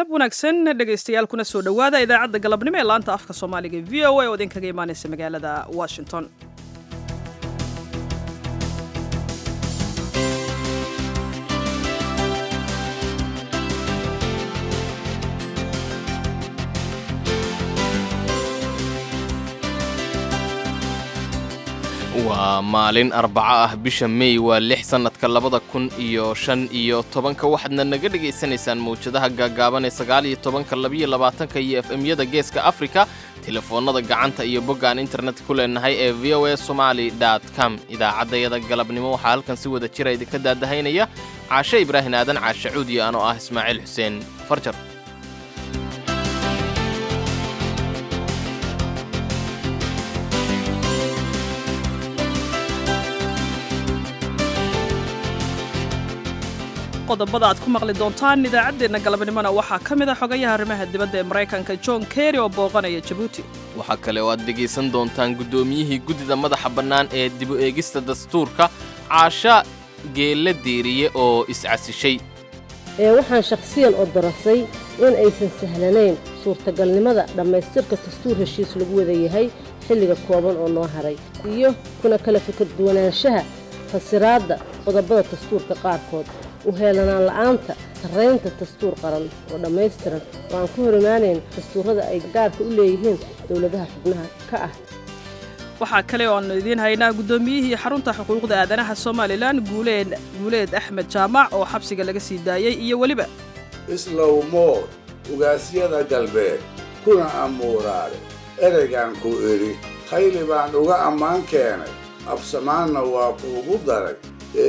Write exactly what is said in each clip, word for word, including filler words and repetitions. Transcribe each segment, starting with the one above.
galab wanaagsan dhegaystayaal kuna soo dhawaada idaacadda galabnimo ee laanta afka Soomaaliga V O A oo idinkaga imaanaysa magaalada Washington. waa maalin arbaca ah bisha May waa lix sanadka labada kun iyo shan iyo tobanka waxaadna naga dhageysanaysaan mawjadaha gaagaaban ee sagaal iyo tobanka laba iyo labaatanka iyo F M-yada Geeska Afrika telefoonada gacanta iyo boggaan internet ku leenahay ee v o a somali dot com idaacadayada galabnimo waxaa halkan si wada jira idinka daadahaynaya Caashe Ibraahin Aadan Caashe Cuudi ano ah Ismaaciil Xuseen Farjar. qodobada aad ku maqli doontaan idaacadeena galabnimona waxaa ka mid ah xogayaha arrimaha dibadda ee Mareykanka John Kerry oo booqanaya Djibouti. waxaa kale oo aad dhegaysan doontaan gudoomiyihii guddida madaxa bannaan ee dib u eegista dastuurka Caasha Geelle Diiriye oo iscasishay. ee waxaan shakhsiyan oo darasay in aysan sahlanayn suurtagalnimada dhammaystirka dastuur heshiis lagu wada yahay xilliga kooban oo noo haray iyo kuna kala fikir duwanaanshaha fasiraadda qodobada dastuurka qaarkood وهلنا لأنت سرّينت الدستور قرن ودميسترن وعن كهر مانين دستورada ay gaar ku leeyihiin dawladaha xubnaha ka ah. waxaa kale oo aan idin haynaa gudoomiyihii xarunta xuquuqda aadanaha Soomaaliland Guuleed Guuleed Axmed Jaamac oo xabsiga laga sii daayay iyo waliba islawmo ugaasyada galbeed kuna amuuraale ereygan ku iri khayli baan uga ammaan keenay absamaana waa kuugu daray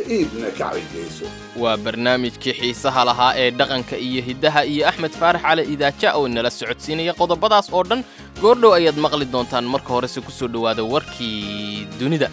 waa barnaamijkii xiisaha lahaa ee dhaqanka iyo hidaha iyo Axmed Faarax Cali Idaaja oo nala socodsiinaya qodobadaas oo dhan goordhow ayaad maqli doontaan marka hore si ku soo dhawaada warkii dunida.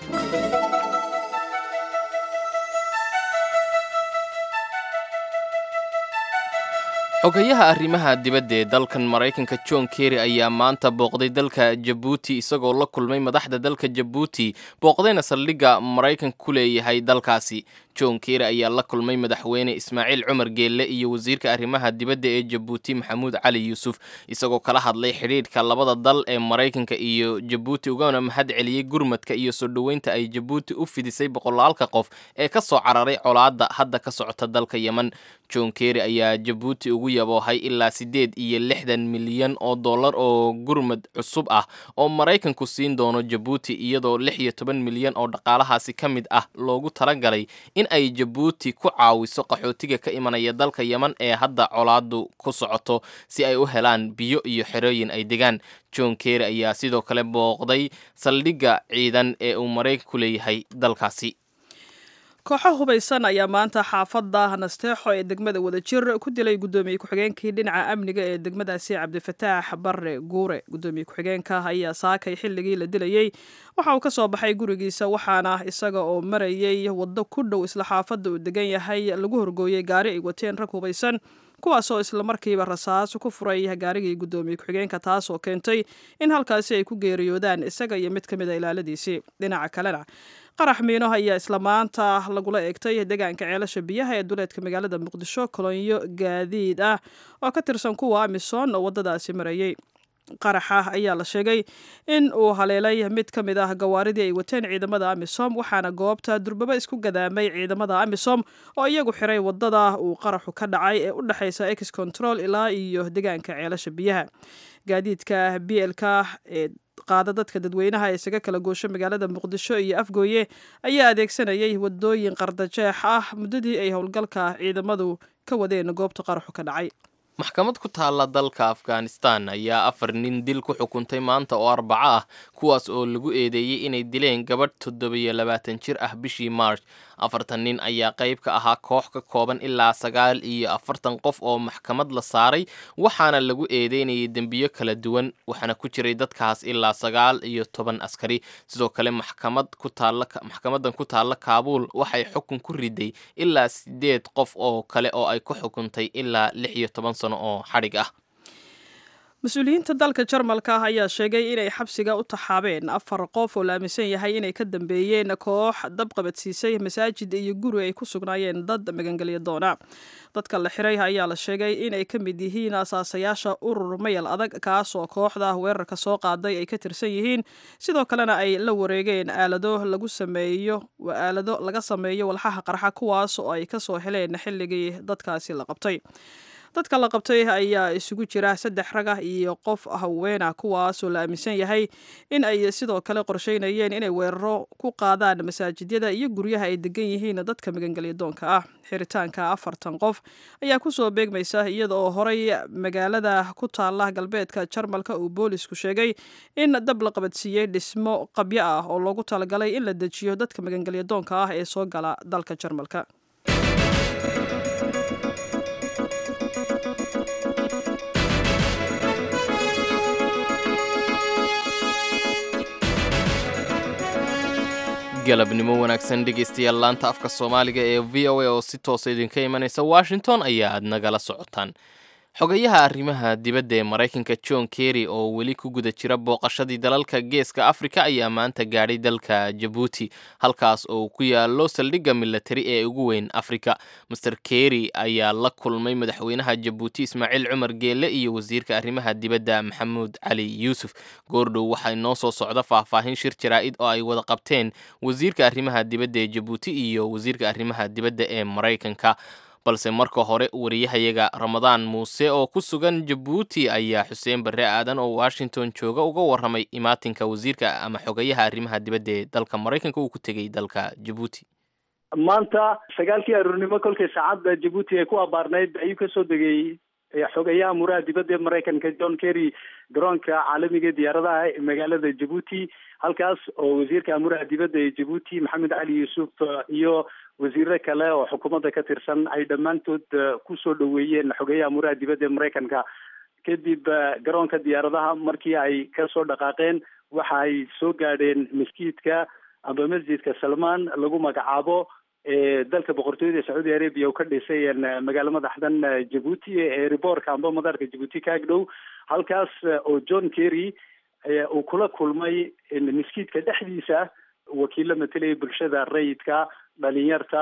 xogayaha arrimaha dibadda ee dalkan Mareykanka John Kerry ayaa maanta booqday dalka Djibouti isagoo la kulmay madaxda dalka Djibouti booqdayna saldhigga Mareykanka ku leeyahay dalkaasi. John Kerry ayaa la kulmay madaxweyne Ismaaciil Cumar Geelle iyo wasiirka arrimaha dibadda ee Djibouti Maxamuud Cali Yuusuf isagoo kala hadlay xiriirka labada dal ee Mareykanka iyo Djibouti ugana mahad celiyay gurmadka iyo soo dhaweynta ay Djibouti u fidisay boqolaalka qof ee ka soo cararay colaadda hadda ka socota dalka Yemen. John Kerry ayaa Djibouti ugu yaboohay ilaa sideed iyo lixdan milyan oo dollar oo gurmad cusub ah oo Mareykanku siin doono Djibouti iyadoo lix iyo toban milyan oo dhaqaalahaasi ka mid ah loogu talagalay in ay Djibouti ku caawiso qaxootiga ka imanaya dalka Yemen ee hadda colaadu ku socoto si ay u helaan biyo iyo xerooyin ay degaan. John Kerry ayaa sidoo kale booqday saldhigga ciidan ee uu Mareykanku leeyahay dalkaasi. kooxo hubaysan ayaa maanta xaafadda Nasteexo ee degmada Wadajir ku dilay gudoomiye ku-xigeenkii dhinaca amniga ee degmadaasi Cabdifataax Barre Guure. gudoomiye ku-xigeenka ayaa saakay xilligii la dilayay waxa uu ka soo baxay gurigiisa waxaana isaga oo marayay waddo ku dhow isla xaafadda uu degan yahay lagu horgooyay gaari ay wateen rag hubaysan kuwaasoo isla markiiba rasaas ku furay gaarigii gudoomiye ku-xigeenka taas oo keentay in halkaasi ay ku geeriyoodaan isaga iyo mid ka mid ah ilaaladiisii. dhinaca kalena qarax miino ayaa isla maanta lagula eegtay deegaanka ceelasha biyaha ee duleedka magaalada Muqdisho kolonyo gaadiid ah oo ka tirsan kuwa Amisom oo wadadaasi marayay. qaraxa ayaa la sheegay in uu haleelay mid ka mid ah gawaaridii ay wateen ciidamada Amisom waxaana goobta durbaba isku gadaamay ciidamada Amisom oo iyagu xiray wadada uu qaraxu ka dhacay ee u dhaxaysa X Control ilaa iyo deegaanka ceelasha biyaha. gaadiidka B L K ee qaada dadka dadweynaha ee isaga kala goosho magaalada Muqdisho iyo Afgooye ayaa adeegsanayay wadooyin qardajeex ah muddadii ay howlgalka ciidamadu ka wadeen goobta qaraxu ka dhacay. maxkamad ku taala dalka Afghanistan ayaa afar nin dil ku xukuntay maanta oo arbaca ah kuwaas oo lagu eedeeyay inay dileen gabadh toddoba iyo labaatan jir ah bishii March. afartan nin ayaa qayb ka ahaa koox ka kooban ilaa sagaal iyo afartan qof oo maxkamad la saaray waxaana lagu eedeynayay dembiyo kala duwan waxaana ku jiray dadkaas ilaa sagaal iyo toban askari. sidoo kale maxkamad ku taala maxkamadan ku taala Kaabul waxay xukun ku riday ilaa sideed qof oo kale oo ay ku xukuntay ilaa lix iyo toban sano oo xarig ah. mas-uuliyiinta dalka jarmalka ah ayaa sheegay inay xabsiga u taxaabeen afar qof oo la aaminsan yahay inay ka dambeeyeen koox dab qabadsiisay masaajid iyo guri ay ku sugnaayeen dad magangelya doona dadka la xiray ayaa la sheegay inay ka mid yihiin asaasayaasha urur mayal adag kaas oo kooxda weerarka soo qaaday ay ka tirsan yihiin sidoo kalena ay la wareegeen aalado lagu sameeyo aalado laga sameeyo walxaha qarxa kuwaas oo ay kasoo heleen xilligii dadkaasi la qabtay dadka la qabtay ayaa isugu jira saddex rag ah iyo qof haweena kuwaasoo la aaminsan yahay in ay sidoo kale qorsheynayeen inay weeraro ku qaadaan masaajidyada iyo guryaha ay degan yihiin dadka magangelya doonka ah xiritaanka afartan qof ayaa kusoo beegmaysa iyada oo horey magaalada ku taala galbeedka jarmalka uu boolisku sheegay in dab la qabadsiiyey dhismo qabyo ah oo loogu talagalay in la dejiyo dadka magangelya doonka ah ee soo gala dalka jarmalka. galabnimo wanaagsan dhegaystayaal laanta afka soomaaliga ee v o a oo si toosa idinka imanaysa washington ayaa aad nagala socotaan xogayaha arrimaha dibadda ee maraykanka john kerry oo weli ku guda jira booqashadii dalalka geeska afrika ayaa maanta gaadhay dalka jabuuti halkaas oo ku yaalo saldhigga milatari ee ugu weyn afrika master kerry ayaa la kulmay madaxweynaha jabuuti ismaaciil cumar geelle iyo wasiirka arrimaha dibadda maxamuud cali yuusuf goordhow waxaa inoo soo socda faahfaahin shir jaraa'id oo ay wada qabteen wasiirka arrimaha dibadda ee jabuuti iyo wasiirka arrimaha dibadda ee maraykanka balse marka hore wariyahayaga ramadaan muuse oo ku sugan jabuuti ayaa xuseen barre aadan oo washington jooga uga warramay imaatinka wasiirka ama xogayaha arrimaha dibadda ee dalka maraykanka uu ku tegey dalka jabuuti. maanta sagaalkii aroornimo kolkay saacadda jabuuti ay ku abaarnayd ayuu kasoo degay xogayaha amuraha dibadda ee maraykanka john kerry garoonka caalamiga diyaaradaha ee magaalada jabuuti halkaas oo wasiirka amuraha dibadda ee jabuuti maxamed cali yuusuf iyo wasiiro kale oo xukuumadda ka tirsan ay dhammaantood kusoo dhaweeyeen xogeyaha amuraha dibadda ee maraykanka kadib garoonka diyaaradaha markii ay kasoo dhaqaaqeen waxa ay soo gaadheen maskiidka amba masjidka salmaan lagu magacaabo ee dalka boqortooyada sacuudi arabia uu ka dhisay magaalo madaxdan jabuuti ee riboorka amba madaarka jabuuti ka agdhow halkaas oo john kerry uu kula kulmay maskiidka dhexdiisa wakiilo matelaya bulshada rayidka dhalinyarta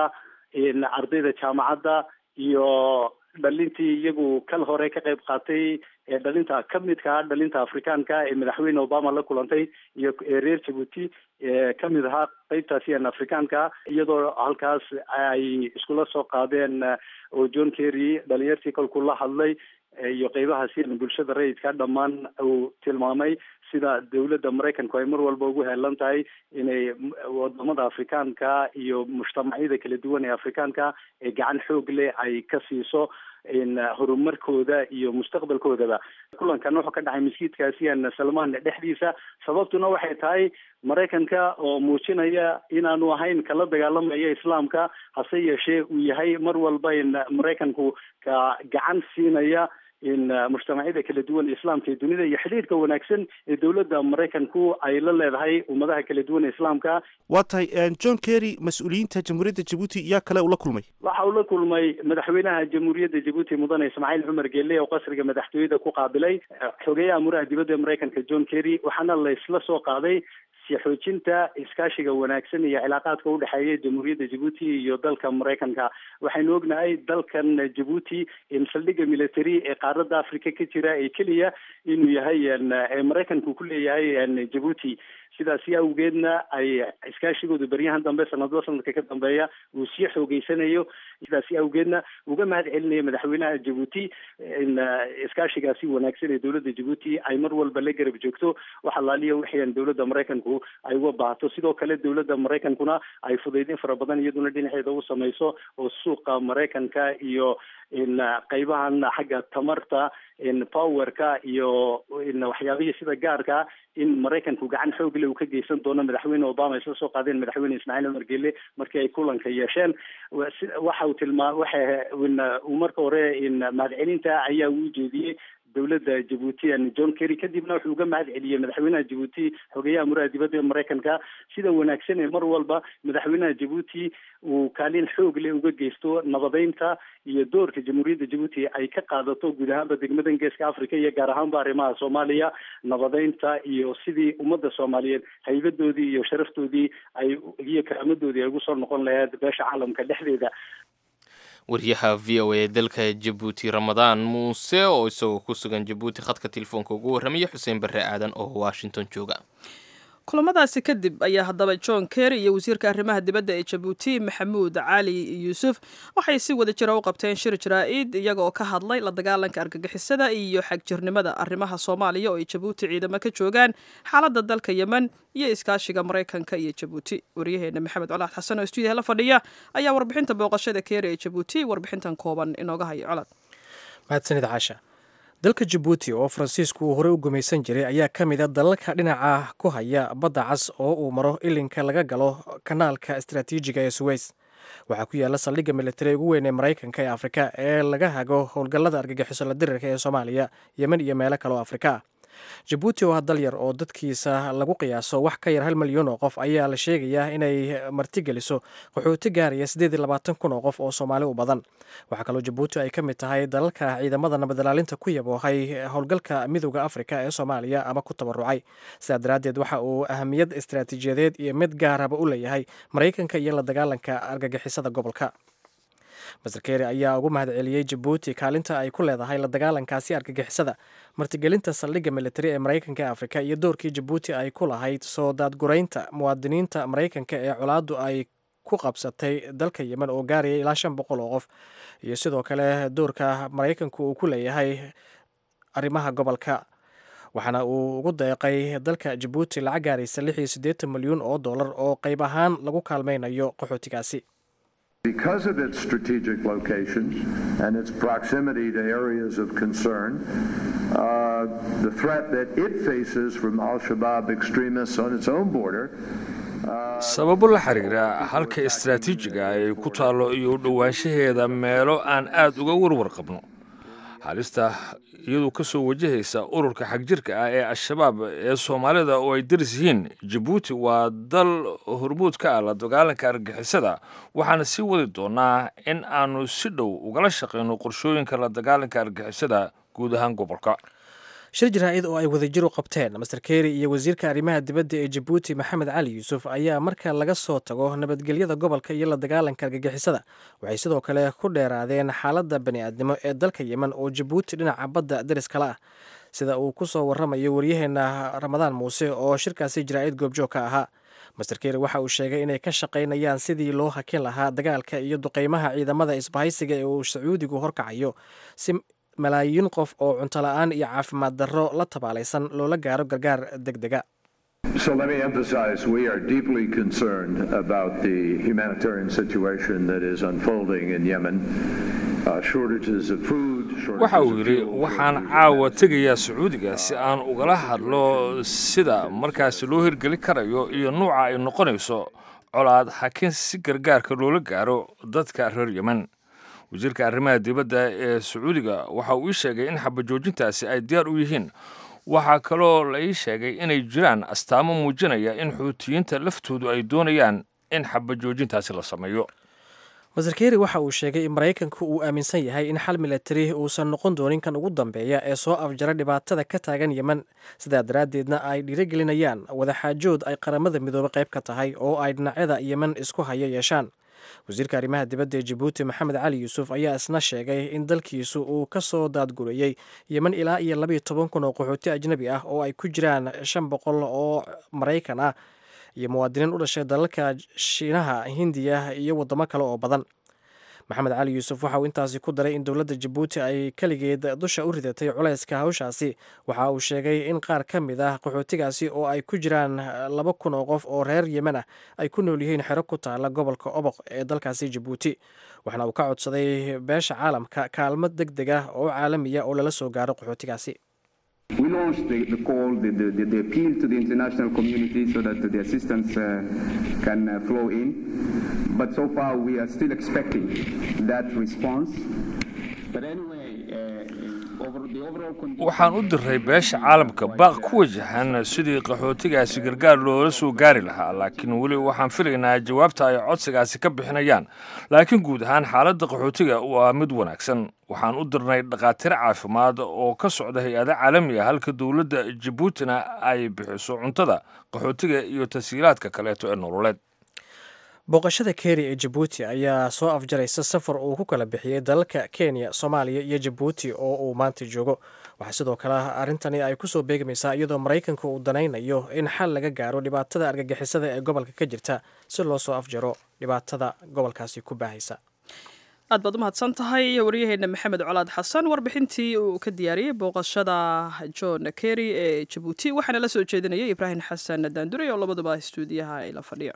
ardayda jaamacadda iyo dhalintii iyagu kal hore ka qayb qaatay ee dhalinta kamidka ah dhalinta afrikaanka ee madaxweyne obama la kulantay iyo reer jabuuti ee kamid ahaa qeybtaasi an afrikaanka iyadoo halkaas ay iskula soo qaadeen oo john kerry dhalinyartii kolkuu la hadlay iyo qeybahaasi bulshada rayidka dhammaan uu tilmaamay sida dawladda maraykanku ay mar walba ugu heelan tahay inay wadamada afrikaanka iyo mujtamacyada kala duwan ee afrikaanka ee gacan xoog leh ay ka siiso horumarkooda iyo mustaqbalkoodaba kulankan wuxuu ka dhacay maskiidkaasi an salmaan dhexdiisa sababtuna waxay tahay maraykanka oo muujinaya inaanu ahayn kala dagaalamaya islaamka hase yeeshee uu yahay mar walba in maraykanku ka gacan siinaya in mujtamacyada kala duwan islaamka ee dunida iyo xidhiidhka wanaagsan ee dowladda maraykanku ay la leedahay ummadaha kala duwan ee islaamka. waa tahay john kerry mas-uuliyiinta jamhuuriyadda jabuuti yaa kale ula kulmay waxa uu la kulmay madaxweynaha jamhuuriyadda jabuuti mudane ismaaciil cumar geelle oo qasriga madaxtooyada ku qaabilay xogeyaha amuraha dibadda ee maraykanka john kerry waxaana la isla soo qaaday si xoojinta iskaashiga wanaagsan iyo cilaaqaadka udhexeeya jamhuuriyadda jabuuti iyo dalka maraykanka. waxaynu ognahay dalkan jabuuti in saldhigga military ee qaaradda africa ka jira ee keliya inuu yahay ee maraykanku ku leeyahay jabuuti sidaasi awgeedna ay iskaashigooda beryahan dambe sanadba sanadka ka dambeeya uu sii xoogeysanayo sidaasi awgeedna uga mahad celinaya madaxweynaha jabuuti in iskaashigaasi wanaagsan ee dowladda jabuuti ay mar walba la garab joogto wax alaaliya wixii dowladda maraykanku ay uga baahato sidoo kale dowladda maraykankuna ay fudaydin fara badan iyaduna dhinaceeda u samayso oo suuqa maraykanka iyo in qeybahan xagga tamarta in powerka iyo in waxyaabihii sida gaarka in maraykanku gacan xoog leh uu ka geysan doono madaxweyne obama isla soo qaadeen madaxweyne ismaaciil cumar geelle markii ay kulanka yeesheen waxa uu tilmaa waxa uu marka hore in mahadcelinta ayaa uu jeediyey dowladda Djibouti John Kerry kadibna wuxuu uga mahad celiyay madaxweynaha Djibouti xogeyaha amuraha dibadda ee Mareykanka sida wanaagsan ee mar walba madaxweynaha Djibouti uu kaalin xoog leh uga geysto nabadeynta iyo doorka jamhuuriyadda Djibouti ay ka qaadato guud ahaan degmada Geeska Afrika iyo gaar ahaan arrimaha Soomaaliya nabadeynta iyo sidii ummadda Soomaaliyeed haybadoodii iyo sharaftoodii ay iyo karaamadoodii ay ugu soo noqon lahayd beesha caalamka dhexdeeda. wariyaha v o a dalka Djibouti Ramadaan Muuse oo isagoo ku sugan Djibouti khadka telefoonka ugu warramaya Xuseen Barre Aadan oo Washington jooga. kulamadaasi kadib ayaa haddaba John Kerry iyo wasiirka arrimaha dibadda ee Djibouti Maxamuud Cali Yuusuf waxay si wada jira u qabteen shir jaraa'id iyaga oo ka hadlay la dagaalanka argagixisada iyo xagjirnimada arrimaha Soomaaliya oo ay Djibouti ciidamo ka joogaan xaaladda dalka Yemen iyo iskaashiga Mareykanka iyo Djibouti. wariyaheena Maxamed Colaad Xasan oo stuudiyaha la fadhiya ayaa warbixinta booqashada Kerry ee Djibouti warbixintan kooban inooga hayo Colaad. mahadsanid Caasha. dalka Djibouti oo Faransiisku uu horey u gumaysan jiray ayaa ka mid ah dalalka dhinaca ku haya badda cas oo uu maro ilinka laga galo kanaalka istiraatiijiga ee Suez. waxaa ku yaala saldhigga militari ugu weyn ee Mareykanka ee Afrika ee laga hago howlgallada argagixiso la dirirka ee Soomaaliya, Yemen iyo meelo kale oo Afrika ah. Djibouti oo dal yar oo dadkiisa lagu qiyaaso wax ka yar hal milyan oo qof ayaa la sheegayaa inay martigeliso qaxooti gaaraya siddeed iyo labaatan kun oo qof oo Soomaali u badan. waxaa kaloo Djibouti ay ka mid tahay dalalka ciidamada nabadilaalinta ku yaboohay howlgalka midowda Afrika ee Soomaaliya ama ku tabarucay. sidaa daraaddeed waxa uu ahamiyad istiraatiijiyadeed iyo mid gaaraba u leeyahay Mareykanka iyo la dagaalanka argagixisada gobolka. Mister Kerry ayaa ugu mahad celiyay Djibouti kaalinta ay ku leedahay la dagaalankaasi argagixisada, martigelinta saldhigga militari ee Mareykanka ee Afrika iyo doorkii Djibouti ay ku lahayd soo daadguraynta muwaadiniinta Mareykanka ee colaaddu ay ku qabsatay dalka Yemen oo gaaraya ilaa shan boqol oo qof, iyo sidoo kale doorka Mareykanku uu ku leeyahay arrimaha gobolka. waxaana uu ugu deeqay dalka Djibouti lacag gaaraysa lix iyo siddeetan milyan oo dollar oo qayb ahaan lagu kaalmaynayo qaxootigaasi. Because of its strategic location and its proximity to areas of concern, uh, the threat that it faces from Al-Shabaab extremists on its own border. sababo la xiriira halka istiraatiijiga ay ku taalo iyo u dhowaanshaheeda meelo aan aad uga warwar qabno. halista iyadoo ka soo wajahaysa ururka xagjirka ah ee Al-Shabaab ee Soomaalida oo ay diris yihiin. Djibouti waa dal hormuud ka ah la dagaalanka argagixisada, waxaana sii wadi doonaa in aanu si dhow ugala shaqeyno qorshooyinka la dagaalanka argagixisada guud ahaan gobolka. shir jaraa'id oo ay wadajir u qabteen Mister Kerry iyo wasiirka arrimaha dibadda ee Djibouti Maxamed Cali Yuusuf ayaa marka laga soo tago nabadgelyada gobolka iyo la dagaalanka argagixisada waxay sidoo kale ku dheeraadeen xaaladda bani'aadnimo ee dalka Yemen oo Djibouti dhinaca badda daris kala ah, sida uu ku soo warramayo wariyaheena Ramadaan Muuse oo shirkaasi jaraa'id goobjoog ka ahaa. Mister Kerry waxa uu sheegay inay ka shaqaynayaan sidii loo hakin lahaa dagaalka iyo duqeymaha ciidamada isbahaysiga ee uu Sacuudigu horkacayo si malaayiin qof oo cunto la'aan iyo caafimaad darro la tabaalaysan loola gaaro gargaar degdega. So let me emphasize, we are deeply concerned about the humanitarian situation that is unfolding in Yemen. Uh, shortages of food, waxa uu yidhi waxaan caawa tegayaa Sacuudiga si aan ugala hadlo sida markaasi loo hirgeli karayo iyo nuuca ay noqonayso colaad hakin si gargaarka loola gaaro dadka reer Yemen. wasiirka arrimaha dibadda ee Sacuudiga waxa uu sheegay in xabajoojintaasi ay diyaar u yihiin. waxa kaloo la ii sheegay inay jiraan astaamo muujinaya in xuutiyiinta laftoodu ay doonayaan in xabajoojintaasi la sameeyo. Mister Kerry waxa uu sheegay in Mareykanku uu aaminsan yahay in xal militari uusan noqon doonin kan ugu dambeeya ee soo afjara dhibaatada ka taagan Yemen, sidaa daraaddeedna ay dhiirigelinayaan wadaxaajood ay qaramada midoobay qayb ka tahay oo ay dhinacyada Yemen isku haya yeeshaan. wasiirka arrimaha dibadda ee Djibouti Maxamed Cali Yuusuf ayaa isna sheegay in dalkiisu uu ka soo daadgurayay Yemen ilaa iyo laba iyo toban kun oo qaxooti ajnabi ah oo ay ku jiraan shan boqol oo Mareykan ah iyo muwaadiniin u dhashay dalalka Shiinaha, Hindiya iyo wadamo kale oo badan. Maxamed Cali Yuusuf waxa uu intaasi ku daray in dowladda Djibouti ay kaligeed dusha u ridatay culayska hawshaasi. waxa uu sheegay in qaar ka mid ah qaxootigaasi oo ay ku jiraan laba kun oo qof oo reer Yemen ah ay ku nool yihiin xero ku taala gobolka Oboq ee dalkaasi Djibouti. waxaana uu ka codsaday beesha caalamka kaalmo degdeg ah oo caalamiya oo lala soo gaaro qaxootigaasi. We launched the, the call, the, the, the appeal to the international community so that the assistance uh, can uh, flow in. But so far we are still expecting that response. But anyway, uh, over the waxaan u diray beesha caalamka baaq ku wajahan sidii qaxootigaasi gargaar loola soo gaari lahaa laakiin weli waxaan filaynaa jawaabta ay codsigaasi ka bixinayaan laakiin guud ahaan xaaladda qaxootiga waa mid wanaagsan waxaan u dirnay dhaqaatiir caafimaad oo ka socda hay-ada caalami ah halka dowladda jabuutina ay bixiso cuntada qaxootiga iyo tashiilaadka kaleeto ee nololeed booqashada keri ee jabuuti ayaa soo afjaraysa safar uu ku kala bixiyey dalalka kenya soomaaliya iyo jabuuti oo uu maanta joogo waxaa sidoo kale arrintani ay kusoo beegmaysaa iyadoo maraykanka uu danaynayo in xal laga gaaro dhibaatada argagixisada ee gobolka ka jirta si loo soo afjaro dhibaatada gobolkaasi ku baahaysa aad baad u mahadsan tahay waryaheena maxamed colaad xasan warbixintii uu ka diyaariyey booqashada john keri ee jabuuti waxaana la soo jeedinayay ibraahim xasan daandure oo labaduba istuudiyaha ay la fadhiya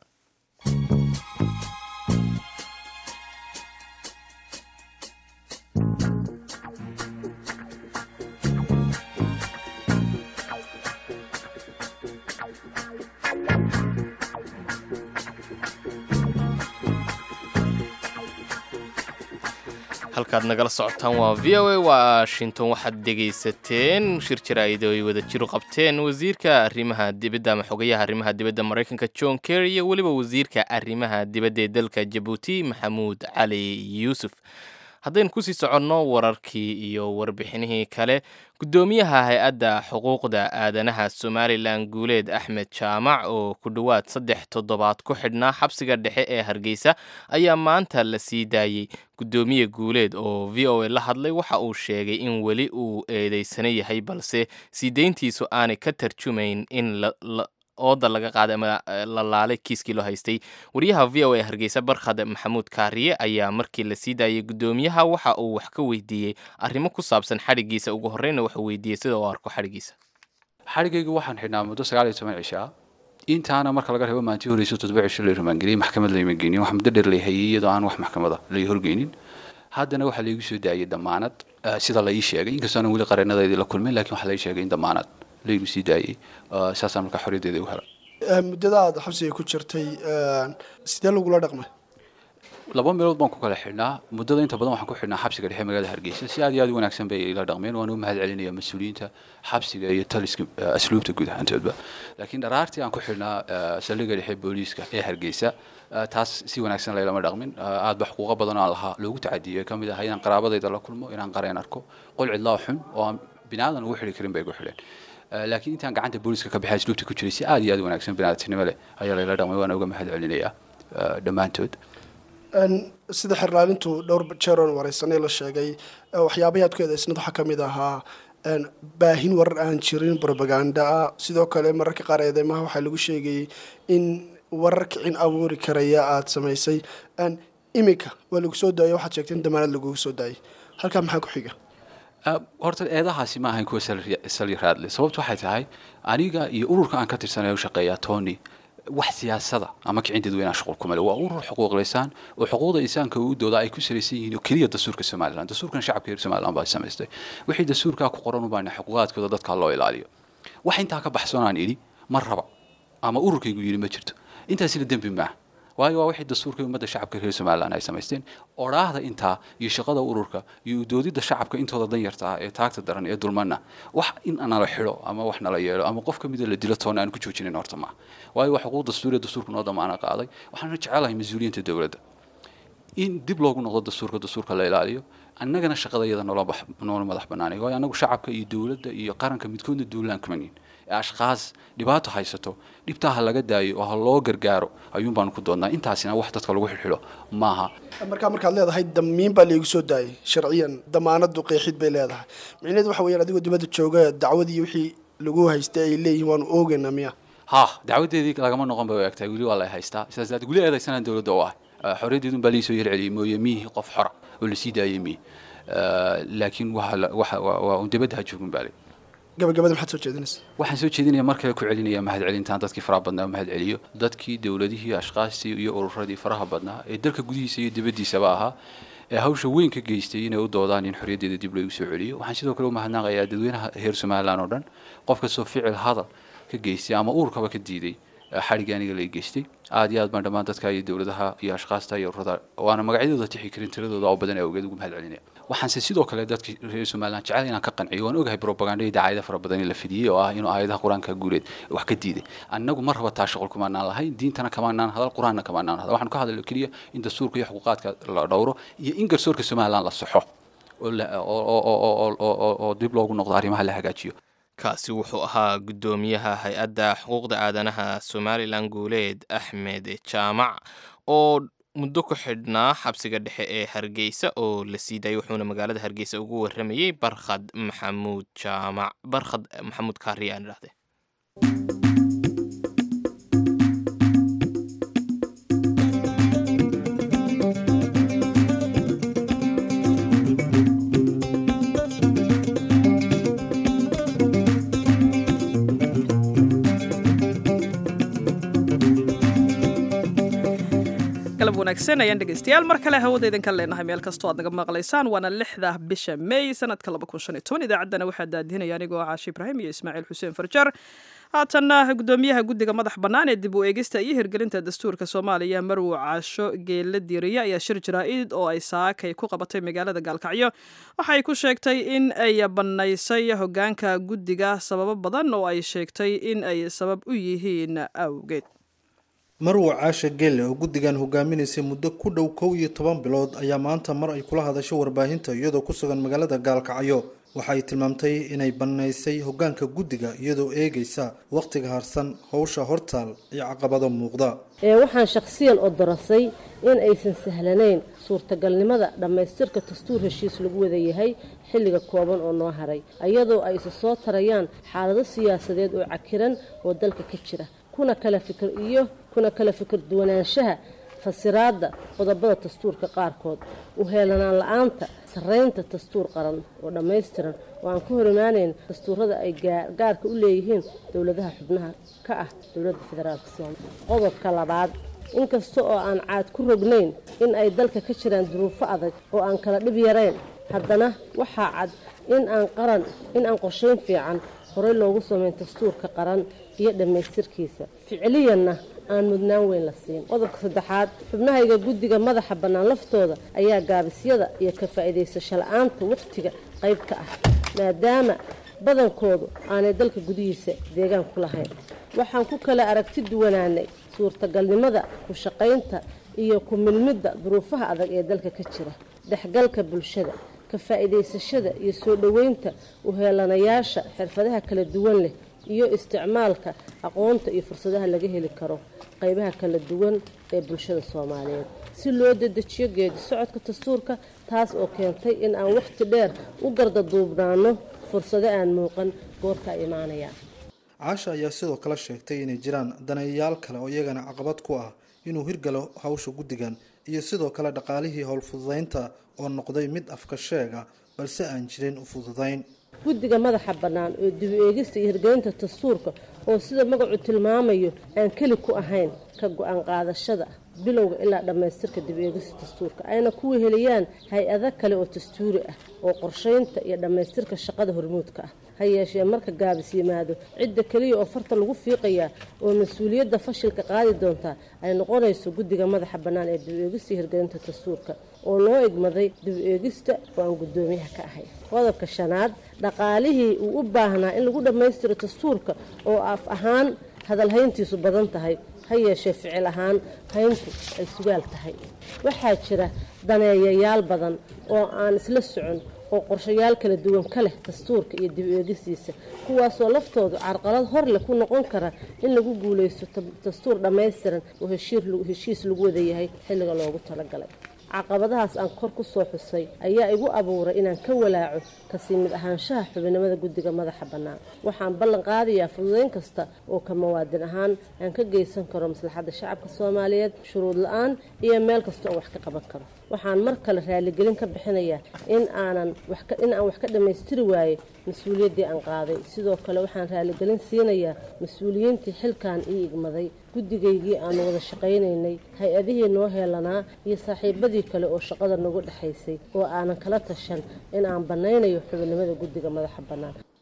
halkaad nagala socotaan waa v o a washington waxaad dhegaysateen shir jaraa'id oo ay wada jiru qabteen wasiirka arrimaha dibadda ama xogayaha arrimaha dibadda maraykanka john kerry iyo weliba wasiirka arrimaha dibadda ee dalka jabuuti maxamuud cali yuusuf haddaynu kusii soconno wararkii iyo warbixinihii kale guddoomiyaha hay-adda xuquuqda aadanaha somalilan guuleed axmed jaamac oo ku dhowaad saddex toddobaad ku xidhnaa xabsiga dhexe ee hargeysa ayaa maanta la sii daayey guddoomiye guuleed oo v o a la hadlay waxa uu sheegay in weli uu eedeysana yahay balse sii deyntiisu aanay ka tarjumayn in ooda laga qaaday ama la laalay kiiskii loo haystay wariyaha v o a hargeysa barkhad maxamuud kaariye ayaa markii la sii daayay guddoomiyaha waxa uu wax ka weydiiyey arrimo ku saabsan xadhigiisa ugu horreyna wuxuu weydiiyey sida uu arko xadhigiisa xadhigayga waxaan xidhnaa muddo sagaal iyo toban cisho ah intaana marka laga reebo maalintii horeyso toddoba cisho la rumaangeliyey maxkamad layma geynin wax muddo dheer lay hayay iyadoo aan wax maxkamada lay horgeynin haddana waxaa laygu soo daayay damaanad sida la ii sheegay inkastoo aanan weli qareenadeedii la kulmin laakiin waxaa la ii sheegay in damaanad laygu sii daayay saasaan markaa xorriyadeeda u helay muddada aad xabsiga ku jirtay sidee lagula dhaqmay laba meelood baan ku kala xidhnaa muddada inta badan waxaan ku xidhnaa xabsiga dhexe magaalada hargeysa si aad iyo aad u wanaagsan bay ila dhaqmeen waan u mahad celinaya mas-uuliyiinta xabsiga iyo taliska asluubta guud ahaantoodba laakiin dharaartii aan ku xidhnaa saldhigga dhexe booliiska ee hargeysa taas si wanaagsan laylama dhaqmin aad ba xuquuqo badan aan lahaa loogu tacadiyey ka mid ah inaan qaraabadayda la kulmo inaan qareen arko qol cidlaa xun oo aan binaadan ugu xidhi karin bay igu xidheen laakiin intaan gacanta booliiska ka baxay asluubta ku jiray si aad iyo aad wanaagsan binaadamnimo leh ayaa layla dhaqmay waana uga mahad celinayaa dhammaantood sida xirlaalintu dhowr jeer oon wareysanay la sheegay waxyaabahi aad ku eedeysnad waxaa ka mid ahaa baahin warar aan jirin propaganda ah sidoo kale mararka qaar eedeymaha waxaa lagu sheegayay in warar kicin abuuri karaya aad samaysay iminka waa lagu soo daayay waxaad sheegtay in damaanad lagugu soo daayay halkaa maxaa ku xiga horta eedahaasi ma ahayn kuwa sali raadle sababtu waxay tahay aniga iyo ururka aan ka tirsanay u shaqeeyaa tony wax siyaasada ama kicin dadweynaha shuqul kuma leh waa urur xuquuq lisaan oo xuquuqda insaanka uu dooda ay ku salaysan yihiin oo keliya dastuurka somaliland dastuurkan shacabka reer somaliland baa samaystay wixii dastuurkaa ku qoran u baana xuquuqaadkooda dadka loo ilaaliyo wax intaa ka baxsanaan idhi ma raba ama ururkaygu yidhi ma jirto intaasina dembi maaha waayo waa wixii dastuurka ummadda shacabka reer somaliland ay samaysteen odhaahda intaa iyo shaqada ururka iyo doodidda shacabka intooda danyarta ah ee taagta daran ee dulmana wax in nala xidho ama wax nala yeelo ama qof ka mida la dilo toona aan ku joojinin horta maaha waayo waa xuquuq dastuuriya dastuurka noo damaana qaaday waxaana jecelahay mas-uuliyiinta dowladda in dib loogu noqdo dastuurka dastuurka la ilaaliyo annagana shaqada iyada noola madax banaanay waayo annagu shacabka iyo dowladda iyo qaranka midkoodna duulaan kumanin ashqaas dhibaato haysato dhibtaha laga daayo oo ha loo gargaaro ayuun baanu ku doodnaa intaasina wax dadka lagu xidhxidho maaha markaa markaad leedahay damiin baa laygu soo daayay sharciyan damaanadu qeexid bay leedahay micnaheedu waxa weeyaan adigoo dibadda jooga dacwadii wixii lagu haystay ay leeyihiin waanu oogaynaa miya ha dacwadeedii lagama noqon bay egtahay weli waa la haystaa sidaas daad weli eedaysanaan dowladda oo ah xorriyaddeedun baa liisoo yerceliyey mooye miyihii qof xora oo lasii daayay miyi laakiin waa un dibadda ha joogin baa le gabagabada maxaad soo jeedinaysa waxaan soo jeedinaya mar kale ku celinaya mahad celintaan dadkii faraha badnaa mahad celiyo dadkii dowladihii ashqaastii iyo ururadii faraha badnaa ee dalka gudihiisa iyo dibaddiisaba ahaa ee hawsha weyn ka geystay inay u doodaan in xorriyaddeeda dib loogu soo celiyo waxaan sidoo kale u mahadnaqayaa dadweynaha reer somaliland oo dhan qof kastoo ficil hadal ka geystay ama ururkaba ka diiday xadhigii aniga la geystay aad iyo aad baan dhammaan dadka iyo dowladaha iyo ashqaasta iyo ururada waana magacyadooda tixi karin tiradooda oo badan ee awgeed ugu mahad celinaya waxaanse sidoo kale dadka reer Soomaaliland jecel inaan ka qanciyo waan ogahay propaganda iyo dacaayada fara badan in la fidiyay oo ah inuu aayadaha quraanka guuleed wax ka diiday annagu mar raba taa shaqo kuma naan lahayn diintana kama naan hadal quraanna kama naan hadal waxaan ka hadalno kaliya in dastuurka iyo xuquuqaadka la dhowro iyo in garsoorka Soomaaliland la saxo oo dib loogu noqdo arrimaha la hagaajiyo kaasi wuxuu ahaa guddoomiyaha hay-adda xuquuqda aadanaha Somaliland Guuleed Axmed Jaamac oo muddo ku xidhnaa xabsiga dhexe ee Hargeysa oo la siiday wuxuuna magaalada Hargeysa ugu waramayay Barkhad Maxamuud Jaamac Barkhad Maxamuud Kaari aan raahday wanaagsan ayaan dhegeystayaal mar kale hawada idinka leenahay meel kastoo aad naga maqlaysaan waana lixda bisha May sanadka laba kun shan iyo toban idaacaddana waxaa daadinaya anigoo Caashi Ibraahim iyo Ismaaciil Xuseen Farjar haatanna gudoomiyaha guddiga madax bannaan ee dib u eegista iyo hirgelinta dastuurka Soomaaliya Marwo Caasho Geelle Diiriye ayaa shir jaraa'id oo ay saakay ku qabatay magaalada Gaalkacyo waxay ku sheegtay in ay bannaysay hoggaanka guddiga sababo badan oo ay sheegtay in ay sabab u yihiin awgeed Marwo Caasho Geelle oo guddigan hogaaminaysay muddo ku dhow kow iyo toban bilood ayaa maanta mar ay kula hadashay warbaahinta iyadoo ku sugan magaalada Gaalkacyo waxay tilmaamtay inay bannaysay hoggaanka guddiga iyadoo eegaysa waqtiga harsan hawsha hortaal iyo caqabado muuqda ee waxaan shakhsiyan oo darasay in aysan sahlanayn suurtagalnimada dhamaystirka dastuur heshiis lagu wada yahay xilliga kooban oo noo haray iyadoo ay soo tarayaan xaalado siyaasadeed oo cakiran oo dalka ka jira kuna kala fikir iyo kuna kala fikir duwanaanshaha fasiraadda qodobada dastuurka qaarkood u heelanaan la'aanta sareynta dastuur qaran oo dhammaystiran oo aan ku horimaanayn dastuurada ay gaarka u leeyihiin dowladaha xubnaha ka ah dowladda federaalka Soomaaliya qodobka labaad inkasta oo aan caad ku rognayn in ay dalka ka jiraan duruufo adag oo aan kala dhib yarayn haddana waxaa cad in aan qaran in aan qorsheyn fiican horey loogu sameyn dastuurka qaran iyo dhammaystirkiisa ficiliyanna aan mudnaan weyn la siin qodobka saddexaad xubnahayga guddiga madaxa bannaan laftooda ayaa gaabisyada iyo ka faa'iidaysasho la'aanta waqtiga qayb ka ah maadaama badankoodu aanay dalka gudihiisa deegaan ku lahayn waxaan ku kala aragti duwanaanay suurtagalnimada ku shaqaynta iyo ku milmidda duruufaha adag ee dalka ka jira dhexgalka bulshada ka faa'iidaysashada iyo soo dhaweynta u heelanayaasha xirfadaha kala duwan leh iyo isticmaalka aqoonta iyo fursadaha laga heli karo qaybaha kala duwan ee bulshada Soomaaliyeed si loo dedejiyo geedi socodka dastuurka taas oo keentay in aan waqti dheer u garda duubnaano fursado aan muuqan goorka imaanaya Caasha ayaa sidoo kale sheegtay inay jiraan daneeyayaal kale oo iyagana caqabad ku ah inuu hirgalo hawsha guddigan iyo sidoo kale dhaqaalihii howl fududeynta oo noqday mid afka sheega balse aan jirin u fududeyn guddiga madaxa bannaan oo dib u eegista iyo hirgelinta dastuurka oo sida magacu tilmaamayo aan keli ku ahayn ka go'aan qaadashada bilowga ilaa dhammaystirka dib u eegista dastuurka ayna ku weheliyaan hay-ado kale oo dastuuri ah oo qorsheynta iyo dhammaystirka shaqada hormuudka ah ha yeeshee marka gaabis yimaado cidda kaliya oo farta lagu fiiqayaa oo mas-uuliyadda fashilka qaadi doontaa ay noqonayso guddiga madaxa bannaan ee dib u eegista iyo hirgelinta dastuurka oo loo igmaday dib u eegista oo aan guddoomiyaha ka ahay qodobka shanaad dhaqaalihii uu u baahnaa in lagu dhammaystiro dastuurka oo af ahaan hadal hayntiisu badan tahay ha yeeshee ficil ahaan hayntu ay sugaal tahay waxaa jira daneeyayaal badan oo aan isla socon oo qorshayaal kala duwan ka leh dastuurka iyo dib u eegistiisa kuwaasoo laftoodu carqalad hor leh ku noqon kara in lagu guulaysto dastuur dhammaystiran oo heshiis lagu wada yahay xilliga loogu talagalay caqabadahaas aan kor ku soo xusay ayaa igu abuuray inaan ka walaaco kasii mid ahaanshaha xubinimada guddiga madaxa bannaan waxaan ballan qaadayaa fududeyn kasta oo ka muwaadin ahaan aan ka geysan karo maslaxadda shacabka Soomaaliyeed shuruud la'aan iyo meel kasta oo wax ka qaban karo waxaan mar kale raaligelin ka bixinayaa in aanan wax ka in aan wax ka dhammaystiri waayay mas-uuliyaddii aan qaaday sidoo kale waxaan raaligelin siinayaa mas-uuliyiintii xilkan ii igmaday guddigaygii aan wada shaqaynaynay hay-adihii noo heelanaa iyo saaxiibadii kale oo shaqada nagu dhaxaysay oo aanan kala tashan in aan banaynayo xubinimada guddiga madaxa bannaan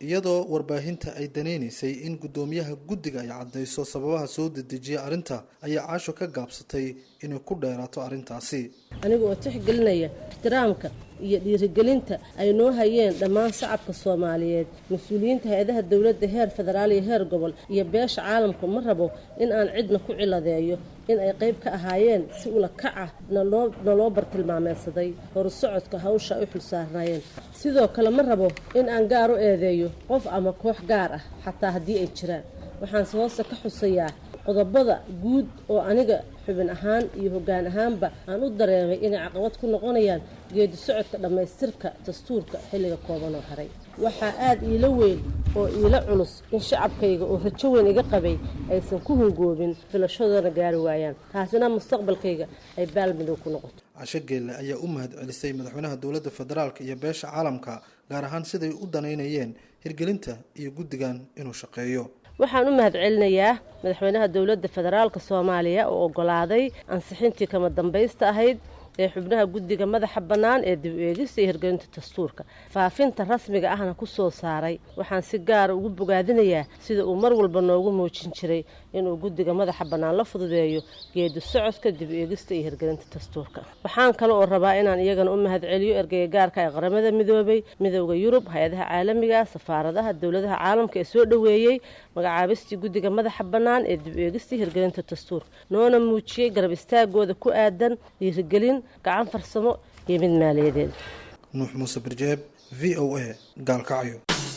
iyadoo warbaahinta ay danaynaysay in guddoomiyaha guddiga ay caddayso sababaha soo dedejiya arrinta ayaa caasho ka gaabsatay inay ku dheeraato arrintaasi. aniga oo tixgelinaya ixtiraamka iyo dhiirigelinta ay noo hayeen dhammaan shacabka Soomaaliyeed, mas'uuliyiinta hay'adaha dawladda heer federaal iyo heer gobol iyo beesha caalamka, ma rabo in aan cidna ku ciladeeyo in ay qayb ka ahaayeen si ula kac ah naloo bartilmaameedsaday horusocodka hawsha u xilsaarnaayeen. sidoo kale ma rabo in aan gaar u eedeeyo qof ama koox gaar ah xataa haddii ay jiraan. waxaan si hoose ka xusayaa qodobada guud oo aniga xubin ahaan iyo hoggaan ahaanba aan u dareemay inay caqabad ku noqonayaan geedi socodka dhammaystirka dastuurka xilliga kooban oo haray. waxaa aad iila weyn oo iila culus in shacabkayga oo rajo weyn iga qabay aysan ku hungoobin filashadana gaari waayaan, taasina mustaqbalkayga ay baalmadow ku noqoto. Caasho Geelle ayaa u mahad celisay madaxweynaha dowladda federaalka iyo beesha caalamka gaar ahaan siday u danaynayeen hirgelinta iyo guddigan inuu shaqeeyo. waxaan u mahad celinayaa madaxweynaha dowladda federaalka Soomaaliya oo ogolaaday ansixintii kama dambaysta ahayd ee xubnaha guddiga madaxa bannaan ee dib u eegista iyo hirgelinta dastuurka, faafinta rasmiga ahna ku soo saaray. waxaan si gaar ugu bogaadinayaa sida uu mar walba noogu muujin jiray inuu guddiga madaxa bannaan la fududeeyo geedi socodka dib u eegista iyo hirgelinta dastuurka. waxaan kale oo rabaa inaan iyagana u mahad celiyo ergeyga gaarka ee qaramada midoobay, midowda Yurub, hay'adaha caalamiga, safaaradaha, dowladaha caalamka ee soo dhaweeyay magacaabistii guddiga madaxa bannaan ee dib u eegista iyo hirgelinta dastuurka, noona muujiyay garab istaagooda ku aadan dhiirigelin gacan farsamo iyo mid maaliyadeed. Nuux Muuse Birjeeb, V O A, Gaalkacyo.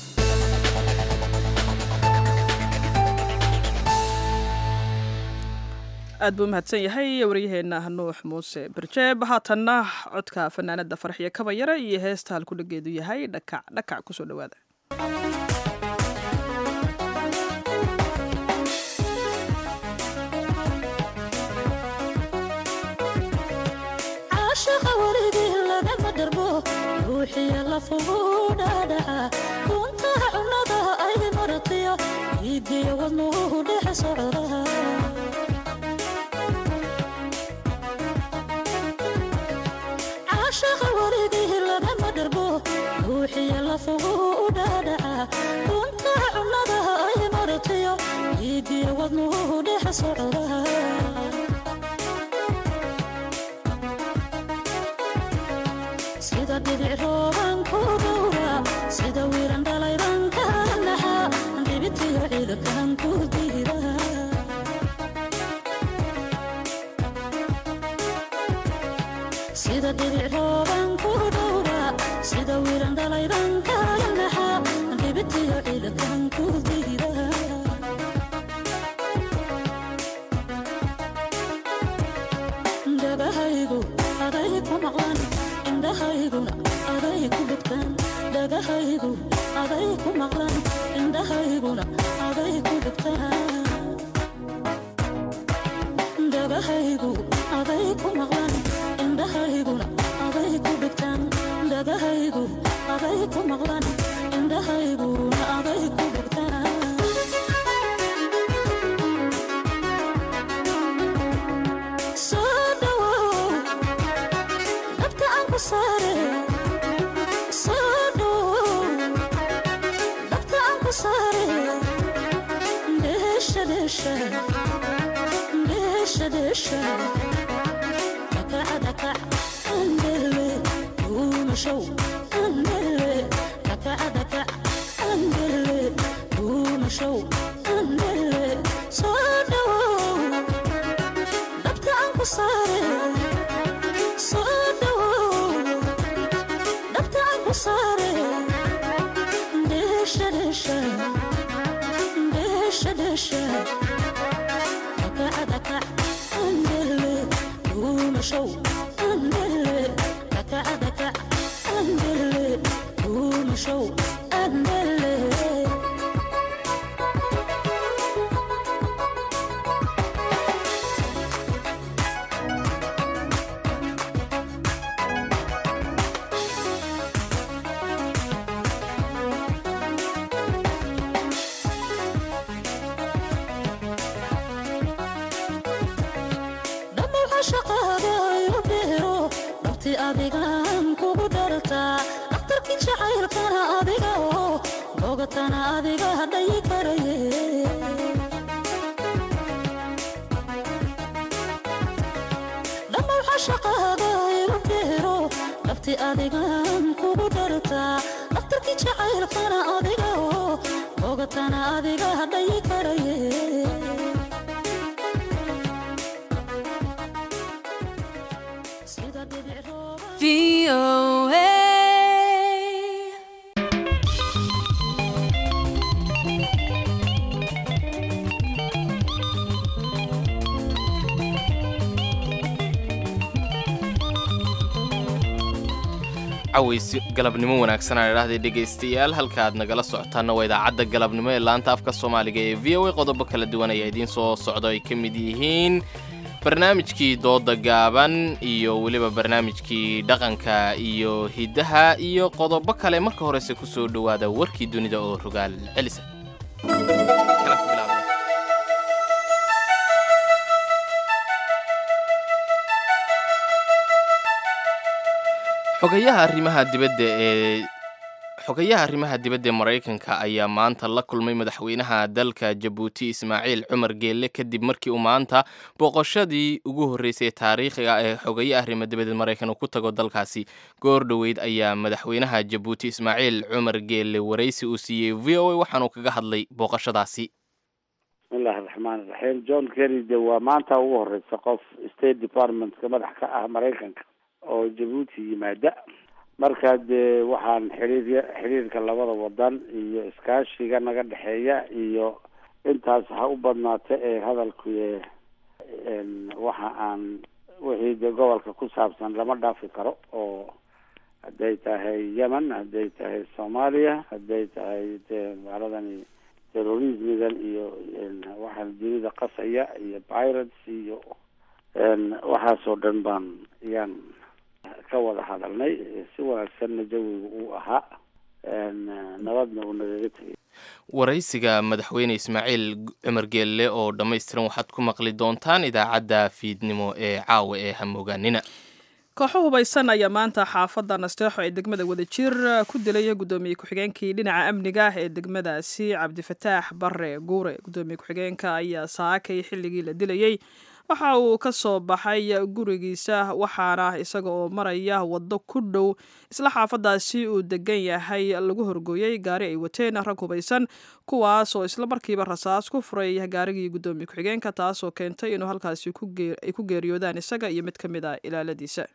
aad buu mahadsan yahay waryaheena Nuux Muuse Birjeeb. haatanna codka fanaanada Farxiyo Kabayare iyo heesta halku dhageedu yahay dhakac dhakac ku soo dhawaada. ruuxii la fuudhada kunta cunada ay martiyo idiyo wadnuhu dhex socda caashiq waligii lagama darbo ruuxii la fuudhada kunta cunada ay martiyo idiyo wadnuhu dhex socda sida dhibicrooban ku dhowra sida wiiran dhalayban ka naxa dhibitiyo ciidakan ku diira sida dhibicrooban ku dhowra sida wiiran dhalayban ka naxa dhibitiyo ciidakan ku diira dabahaygu aday ku maqlan indhahayguna aday ku dhigtaan dhagahaygu aday ku maqlan indhahayguna aday ku dhigtaan dhagahaygu aday ku maqlan indhahayguna aday ku dhigtaan dhagahaygu aday ku maqlan indhahayguna aday ku dhigtaan sare sado dabta aan ku sare desha desha desha desha daka daka andele uma show andele daka daka andele uma show andele sado dabta aan ku sare sado sare desha desha desha desha daka daka andele uma show andele daka daka andele uma show andele adigan kugu dharta dhaqtarkii jacaylkana adiga oo looga bogatana adiga hadhayi karaye dhammaw xashaqaada ilu dheero dhabti adigan kugu dhartaa daftarkii jacaylkana adiga bogatana adiga hadhayi karaye V O A caways galabnimo wanaagsan aan idhaahday dhegaystayaal halka aad nagala socotaana waa idaacadda galabnimo ee laanta afka soomaaliga ee v o a qodobo kala duwan ayaa idiin soo socdo ay ka mid yihiin barnaamijkii dooda gaaban iyo weliba barnaamijkii dhaqanka iyo hiddaha iyo qodobo kale marka horese ku soo dhowaada warkii dunida oo rogaal celisa xogayaha arrimaha dibadda ee xogayaha arrimaha dibadda ee Mareykanka ayaa maanta la kulmay madaxweynaha dalka Djibouti Ismaaciil Cumar Geelle kadib markii uu maanta booqashadii ugu horeysay taariikhiga ee xogayaha arrimaha dibadda Mareykanka ku tago dalkaasi goor dhaweyd ayaa madaxweynaha Djibouti Ismaaciil Cumar Geelle wareysi uu siiyay V O A waxaanu kaga hadlay booqashadaasi bismillahi raxmaani raxiim John Kerry de waa maanta ugu horeysa qof State Department ka madax ka ah Mareykanka oo Djibouti yimaada marka de waxaan xiriir xiriirka labada wadan iyo iskaashiga naga dhaxeeya iyo intaas ha u badnaatay ee hadalku ee waxa aan wixii de gobolka ku saabsan lama dhaafi karo oo haday tahay Yemen haday tahay Soomaaliya haday tahay maaladani terrorism iyo waxaan dunida qasaya iyo pirates iyo waxa soo dhan baan yaan ka wada hadalnay si wanaagsanna jawigu uu ahaa nabadna uu nagaga tegay waraysiga madaxweyne Ismaaciil Cumar Geelle oo dhammaystiran waxaad ku maqli doontaan idaacadda fiidnimo ee caawa ee hamoogaanina kooxo hubaysan ayaa maanta xaafadda Nasteexo ee degmada Wadajir ku dilay gudoomiye ku-xigeenkii dhinaca amniga ee degmadaasi Cabdifataax Barre Guure gudoomiye ku-xigeenka ayaa saakay xilligii la dilayay waxa uu ka soo baxay gurigiisa waxaana isaga oo maraya waddo ku dhow isla xaafadaasi uu degan yahay lagu horgooyay gaari ay wateen rag hubaysan kuwaas oo isla markiiba rasaas ku furay gaarigii gudoomiye ku-xigeenka taasoo keentay inuu halkaasi ay ku geeriyoodaan isaga iyo mid ka mid ah ilaaladiisa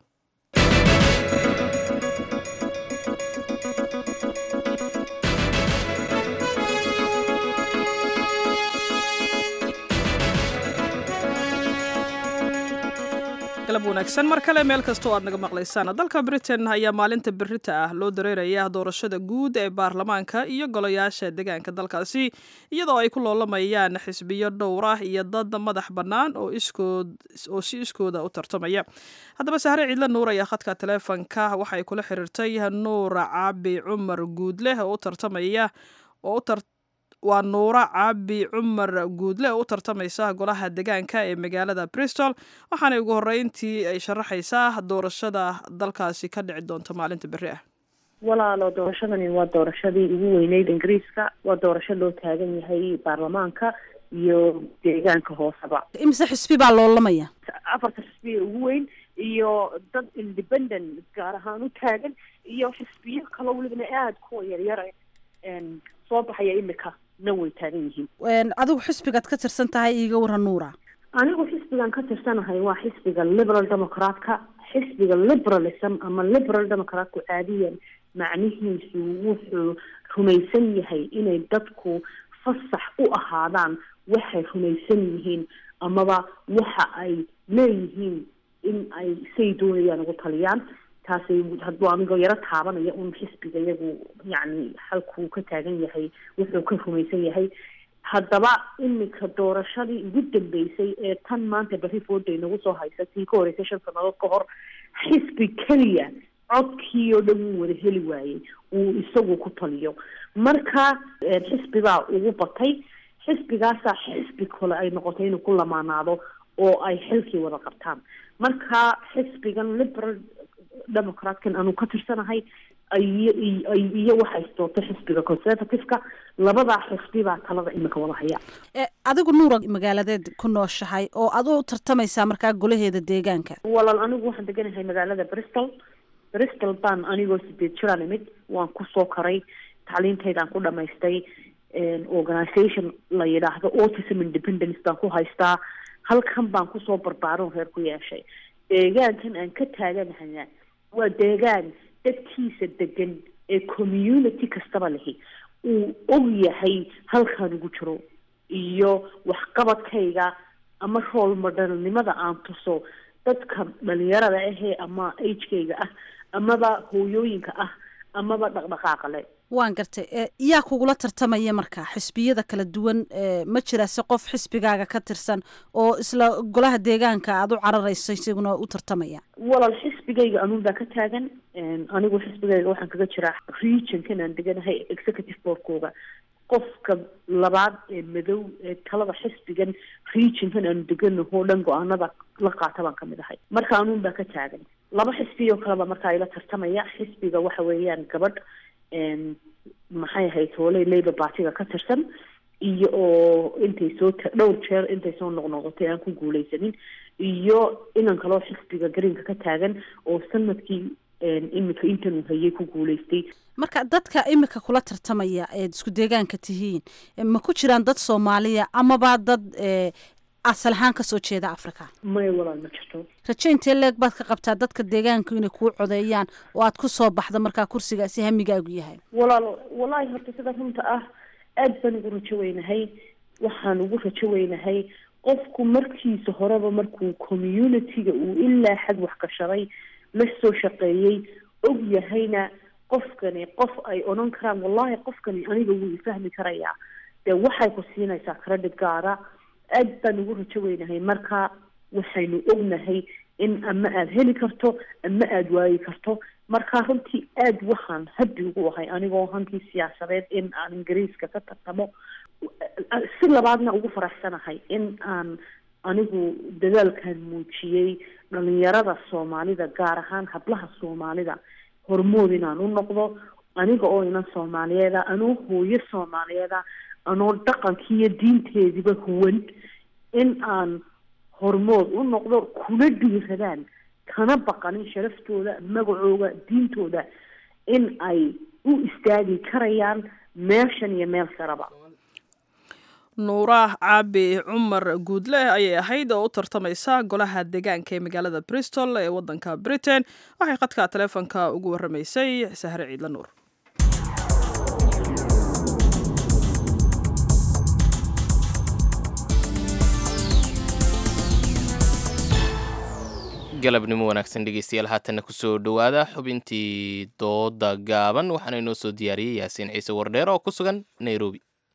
galab wanaagsan mar kale meel kastoo aad naga maqlaysaan dalka Britain ayaa maalinta berrita ah loo dareerayaa doorashada guud ee baarlamaanka iyo golayaasha deegaanka dalkaasi iyadoo ay ku loolamayaan xisbiyo dhowr ah iyo dad madax bannaan oo iskood oo si iskooda u tartamaya haddaba Sahre Ciidla Nuur ayaa khadka taleefanka waxay kula xiriirtay Nuur Caabi Cumar Guudle oo u tartamaya oo u tartamaya waa Nuura Caabi Cumar Guudle oo u tartamaysa golaha deegaanka ee magaalada Bristol waxaana ugu horeyntii ay sharaxaysaa doorashada dalkaasi ka dhici doonta maalinta berri ah walaalo doorashadani waa doorashadii ugu weyneyd Ingiriiska waa doorasho loo taagan yahay baarlamaanka iyo deegaanka hoosaba imse xisbi baa loolamaya afarta xisbi ugu weyn iyo dad independent gaar ahaan u taagan iyo xisbiyo kale waliba aad ku yaryar een soo baxaya imika na way taagan yihiin adigu xisbigaad ka tirsan tahay iiga waran Nuura anigu xisbigan ka tirsanahay waa xisbiga Liberal Democrat-ka xisbiga liberalism ama Liberal Democrat-ku caadiyan macnihiisu wuxuu rumaysan yahay inay dadku fasax u ahaadaan waxay rumaysan yihiin amaba waxa ay leeyihiin in ay say doonayaan ugu taliyaan taasi hadduu anigo yaro taabanaya un xisbiga iyagu yacni halkuu ka taagan yahay wuxuu ka rumaysan yahay haddaba imika doorashadii ugu dambeysay ee tan maanta berri fooday nagu soo haysa tii ka horeysay shan sannadood ka hor xisbi keliya codkii oo dhan wuu wada heli waayey uu isagu ku taliyo marka xisbi baa ugu batay xisbigaasaa xisbi kale ay noqotay inuu ku lamaanaado oo ay xilkii wada qabtaan marka xisbigan liberal democratkan aanu ka tirsanahay iyo waxay doortay xisbiga conservative-ka labadaa xisbi baa talada imika wada haya. adigu nuura magaaladeed ku nooshahay oo aad u tartamaysaa markaa golaheeda deegaanka? walaal anigu waxaan deganahay magaalada bristol. bristol baan anigoo sideed jiraan imid waan kusoo koray tacliintaydaan ku dhamaystay organisation la yidhaahdo autism independence baan ku haystaa halkan baan kusoo barbaaron reer ku yeeshay. deegaankan aan ka taaganahaya waa deegaan dadkiisa degan ee community kastaba lehi uu og yahay halkaan ugu jiro iyo waxqabadkayga ama role modelnimada aan tuso dadka dhalinyarada ahee ama agekayga ah amaba hooyooyinka ah amaba dhaqdhaqaaqa le. waan gartay yaa kugula tartamaya markaa xisbiyada kala duwan ma jira se qof xisbigaaga ka tirsan oo isla golaha deegaanka aad u cararayso isaguna u tartamaya? walaal xisbigayga anuun baa ka taagan. anigu xisbigayga waxaan kaga jiraa regionkan aan deganahay executive boardkooga qofka labaad ee madow ee talada xisbigan regionkan aanu deganaho dhan go-aanada la qaata baan kamid ahay marka anuun baa ka taagan. laba xisbiyo kaleba markaa ila tartamaya. xisbiga waxa weeyaan gabadh maxay ahayd hooley labour partiga ka tirsan iyo oo intay soo dhowr jeer intay soo noqnoqotay aan ku guuleysanin iyo inan kaloo xisbiga greenka ka taagan oo sanadkii imika intan uu hayay ku guuleystay. marka dadka imika kula tartamaya eed isku deegaanka tihiin ma ku jiraan dad soomaaliya amaba dad asal ahaan kasoo jeeda africa? maya walaal ma jirto. raje intee leeg baad ka qabtaa dadka deegaanku inay kuu codeeyaan oo aad kusoo baxda markaa kursigaasi hamigaagu yahay? walaal wallaahi horta sida runta ah aad baan ugu rajo weynahay. waxaan ugu rajo weynahay qofku markiisa horeba markuu community-ga uu ilaa xad wax gashaday la soo shaqeeyey og yahayna qofkani qof ay odhan karaan wallahi qofkani aniga wuu ifahmi karayaa dee waxay ku siinaysaa credit gaara. aad baan ugu rajo weynahay marka waxaynu ognahay in ama aada heli karto ama aada waayi karto. marka runtii aad waxaan habi ugu ahay anigoo hankii siyaasadeed in aan ingiriiska ka tartamo si labaadna ugu faraxsanahay in aan anigu dadaalkan muujiyey dhalinyarada soomaalida gaar ahaan hablaha soomaalida hormood inaan u noqdo aniga oo inan soomaaliyeeda anoo hooyo soomaaliyeeda anoo dhaqankiiyo diinteediba huwan in aan hormood u noqdo kuna dhiiradaan kana baqanin sharaftooda magacooda diintooda in ay u istaagi karayaan meeshan iyo meel saraba. nuuraah caabi cumar guudle ayay ahayd oo u tartamaysa golaha deegaanka ee magaalada bristol ee wadanka britain. waxay khadka taleefonka ugu waramaysay sahre ciidla nuur. galabnimo wanaagsan dhegeystayaal haatanna kusoo dhowaada xubintii dooda gaaban waxaana inoo soo diyaariyey yaasiin ciise wardheer oo ku sugan nairobi.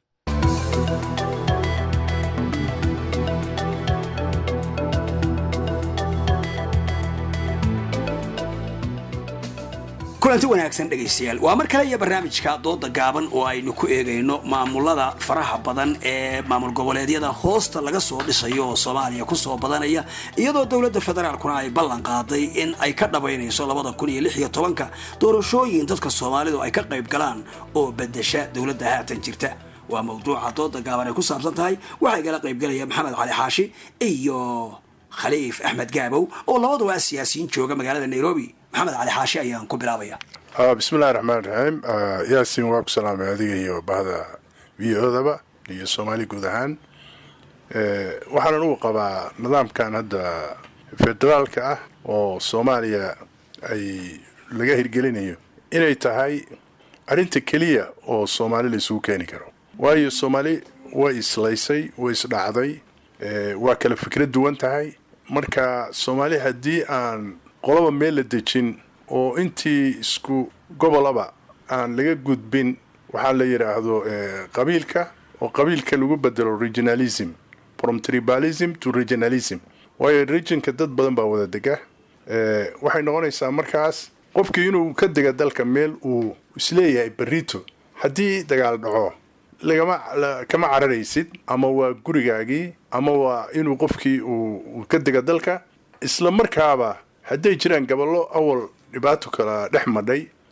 kulanti wanaagsan dhegaystayaal waa mar kale iyo barnaamijka dooda gaaban oo aynu ku eegayno maamulada faraha badan ee maamul goboleedyada hoosta laga soo dhisayo oo soomaaliya kusoo badanaya iyadoo dowladda federaalkuna ay ballan qaaday in ay ka dhabaynayso labada kun iyo lix iyo tobanka doorashooyin dadka soomaalidu ay ka qayb galaan oo bedesha dowladda haatan jirta. waa mawduuca dooda gaaban ay ku saabsan tahay. waxay kala qaybgalaya maxamed cali xaashi iyo khaliif axmed gaabow oo labaduba siyaasiyiin jooga magaalada nairobi. maxamed cali xaashi ayaan ku bilaabaya. bismillahi raxmaan raxiim. yaasiin waa ku salaamay adiga iyo bahda v o daba iyo soomaali guud ahaan. waxaanan ugu qabaa nidaamkan hadda federaalka ah oo soomaaliya ay laga hirgelinayo inay tahay arrinta keliya oo soomaali la isugu keeni karo. waayo soomaali way islaysay way isdhacday waa kala fikrad duwan tahay. marka soomaali haddii aan qolaba meel la dejin oo intii isku gobolaba aan laga gudbin waxaa la yidhaahdo qabiilka oo qabiilka lagu bedelo regionalism from tribalism to regionalism. waayo regionka dad badan baa wada dega. waxay noqonaysaa markaas qofkii inuu ka dega dalka meel uu isleeyahay berito haddii dagaal dhaco lagama kama cararaysid ama waa gurigaagii ama waa inuu qofkii uu ka dega dalka isla markaaba hadday jiraan gaballo awal dhibaato kala dhex madhay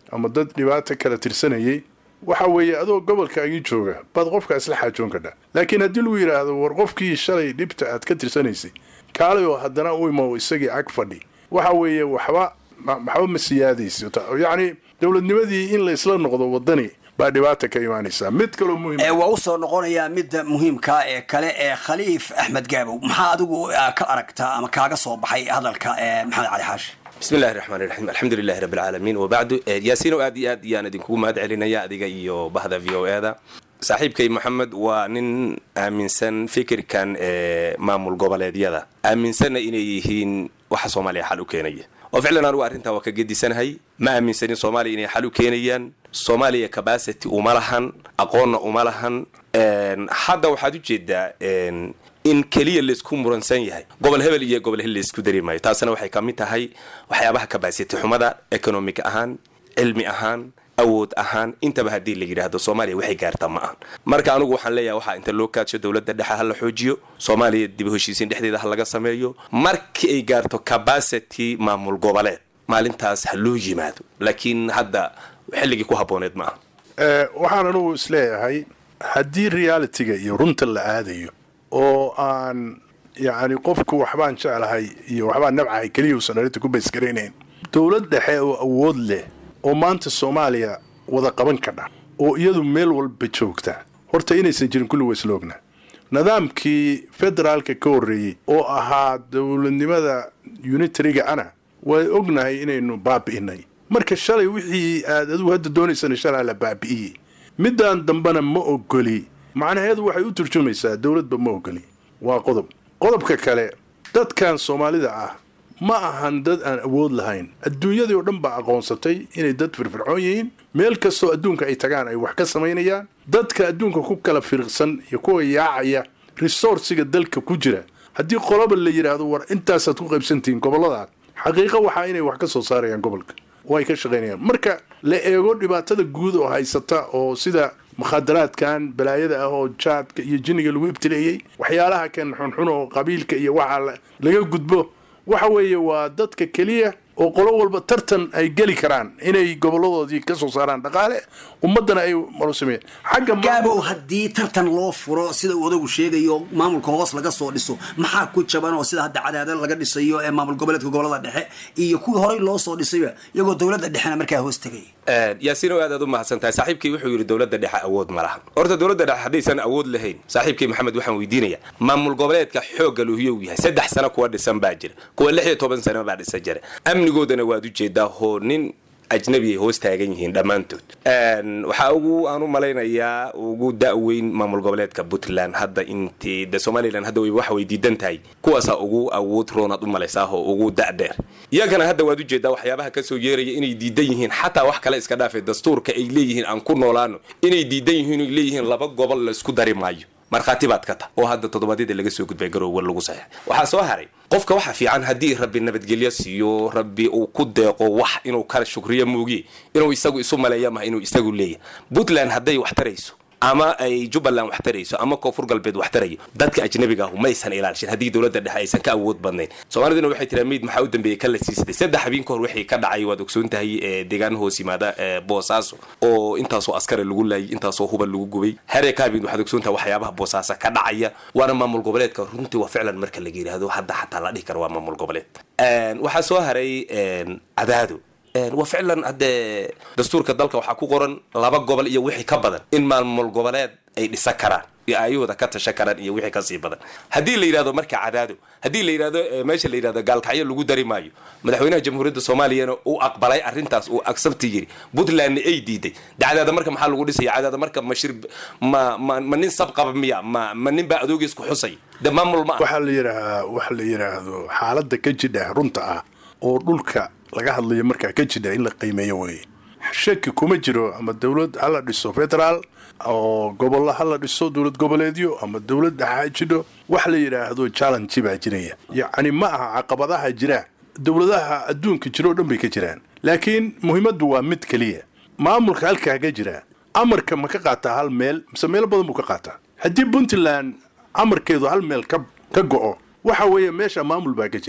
ama dad dhibaato kala tirsanayay waxa weeye adoo gobolkaagii jooga baad qofka isla xaajoon kadha laakiin haddii lagu yidhaahdo war qofkii shalay dhibta aad ka tirsanaysay kaalay oo haddana u imow isagii ag fadhi waxa weeye waxba maxba ma siyaadayso yacni dowladnimadii in la isla noqdo waddani baa dhibaata ka imaanaysaa mid kaloo muhiim ee waa u soo noqonayaa midda muhiimka ee kale ee khaliif axmed gaabow maxaa adigu ka aragtaa ama kaaga soo baxay hadalka ee maxamed cali xaashi بسم الله الرحمن الرحيم الحمد لله رب العالمين وبعد ياسين وادي ادي يانا دينكو ماد علينيا اديغا iyo bahda V O A da saaxiibkay Maxamed waa nin aaminsan fikirkan ee maamul goboleedyada aaminsan inay yihiin waxa Soomaaliya xal u keenaya oo ficlan anu arinta waa ka gedisanahay ma aaminsan in Soomaaliya inay xal u keenayaan Soomaaliya capacity uma lahan aqoonna uma lahan een hadda waxaad u jeedaa een in kaliya la isku muransan yahay gobol hebel iyo gobol hel la isku dareemayo taasina waxay ka mid tahay waxyaabaha capacity xumada economic ahaan cilmi ahaan awood ahaan intaba hadii la yiraahdo Soomaaliya waxay gaartaa ma ahan marka anigu waxaan leeyahay waxa inta loo kaadsho dawladda dhexe hal la xoojiyo Soomaaliya dib u heshiisiin dhexdeeda hal laga sameeyo markii ay gaarto capacity maamul goboleed maalintaas ha loo yimaado laakiin hadda xilligii ku habooneed ma ahan ee waxaan anigu isleeyahay hadii reality-ga iyo runta la aadayo oo aan yaani qofku waxbaan jeclahay iyo waxbaan nabcahay kaliya uusan arinta ku baysgareyneen dawlad dhexe oo awood leh oo maanta Soomaaliya wada qaban kara oo iyadu meel walba joogta horta inaysan jirin kulli way isloogna nidaamkii federaalka ka horeeyay oo ahaa dawladnimada unitary-ga ana way ognahay inaynu baabi'inay marka shalay wixii aad adigu hadda doonaysana shalay la baabi'iyay midaan dambana ma ogoli macnaheedu waxay u turjumaysaa dawladba ma ogoli waa qodob qodobka kale dadkan Soomaalida ah ma ahan dad aan awood lahayn adduunyada oo dhan baa aqoonsatay inay dad firfircoon yihiin meel kastoo adduunka ay tagaan ay wax ka sameynayaan dadka adduunka ku kala firqsan iyo kuwa yaacaya resource-ga dalka ku jira haddii qoloba la yiraahdo war intaasaad ku qaybsantiin gobolada xaqiiqo waxa inay wax ka soo saarayaan gobolka way ka shaqeynayaan marka la eego dhibaatada guud oo haysata oo sida mukhadaraadkan balaayada ah oo jaadka iyo jinniga lagu ibtileeyay waxyaalaha kan xunxun oo qabiilka iyo waxa laga gudbo waxa weeye waa dadka kaliya oo qolo walba tartan ay gali karaan inay goboladoodii ka soo saaraan dhaqaale ummadana ay marusameen xagga gaabo hadii tartan loo furo sida uu odagu sheegayo maamulka hoos laga soo dhiso maxaa ku jaban oo sida hadda cadaadad laga dhisayo ee maamul goboleedka gobolada dhexe iyo kuwii hore loo soo dhisay iyagoo dawladda dhexena markaa hoos tagay ee yaasiin oo aad u mahadsantahay saaxiibkii wuxuu yiri dawladda dhexe awood ma laha horta dawladda dhexe hadaysan awood lahayn saaxiibkii Maxamed waxaan weydiinayaa maamul goboleedka xoog galuhiyo yahay saddex sano kuwa dhisan baa jira kuwa lix iyo toban sano baa dhisan jira amnigoodana waad u jeedaa hoo nin ajnabi hoos taagan yihiin dhamaantood een waxa ugu aanu malaynayaa ugu daaweyn maamul goboleedka Puntland hadda intii da Somaliland hadda way wax weydiidan tahay kuwaas ugu awood roonad u malaysaa oo ugu da'deer iyagana hadda waad u jeedaa waxyaabaha ka soo yeeraya inay diidan yihiin xataa wax kale iska dhaafay dastuurka ay leeyihiin aan ku noolaano inay diidan yihiin oo leeyihiin laba gobol la isku dari maayo markhaati baad ka ta oo hadda toddobaadida laga soo gudbay garoowe lagu saxay waxa soo haray qofka waxa fiican hadii rabbi nabadgelyo siiyo rabbi uu ku deeqo wax inuu kala shukriyo muugi inuu isagu isu maleeyo ma inuu isagu leeyahay Puntland haday wax tarayso ama ay Jubbaland wax tarayso ama Koonfur Galbeed wax tarayo dadka ajnabiga ah ma aysan ilaalshin hadii dawladda dhexe aysan ka awood badnayn Soomaaliduna waxay tiraamid maxaa u dambeeyay kala siisay saddex habeen kahor wixii ka dhacay waad ogsoon tahay deegaan hoos yimaada Boosaaso oo intaas oo askari lagu laayay intaas oo hubal lagu gubay hare kaabid waxaad ogsoon tahay waxyaabaha Boosaaso ka dhacaya waana maamul goboleedka runtii waa ficlan marka la yiraahdo hadda xataa la dhihi karo waa maamul goboleed een waxa soo haray een cadaado وفعلا هذا دستور كذلك وحكوا قرن لبا قبل إيه وحي كبدن إن ما الملقبلات أي لسكران أيوه ذا كت شكران إيه وحي كسي بدن هدي اللي يرادو مركع عداده هدي اللي يرادو ماشي اللي يرادو قال كحيل لوجود دري مايو مدحونا جمهورية الصومالية أو أقبلاي أرنتاس أو أكسب تجري بدل أن أي ديدي ده عداد مركب محل لوجود سي عداد مركب مشرب ما ما ما ننسب قبل مية ما ما نبى أدوجس كحصي ده ما مل ما وحل يراه وحل يراه حالة كجدة رنتا أو دولك laga hadlayo marka ka jida in la qiimeeyo way shaki kuma jiro ama dawlad hala dhiso federal oo gobol hala dhiso dawlad goboleedyo ama dawlad xaajido wax la yiraahdo challenge baa jiraya yaani ma aha caqabadaha jira dawladaha adduunka jiro dhan bay ka jiraan laakiin muhiimadu waa mid kaliya maamulka halka ka jira amarka ma ka qaata hal meel mise meel badan buu ka qaata hadii Puntland amarkeedu hal meel ka ka go'o waxa weeye meesha maamul baa ka jira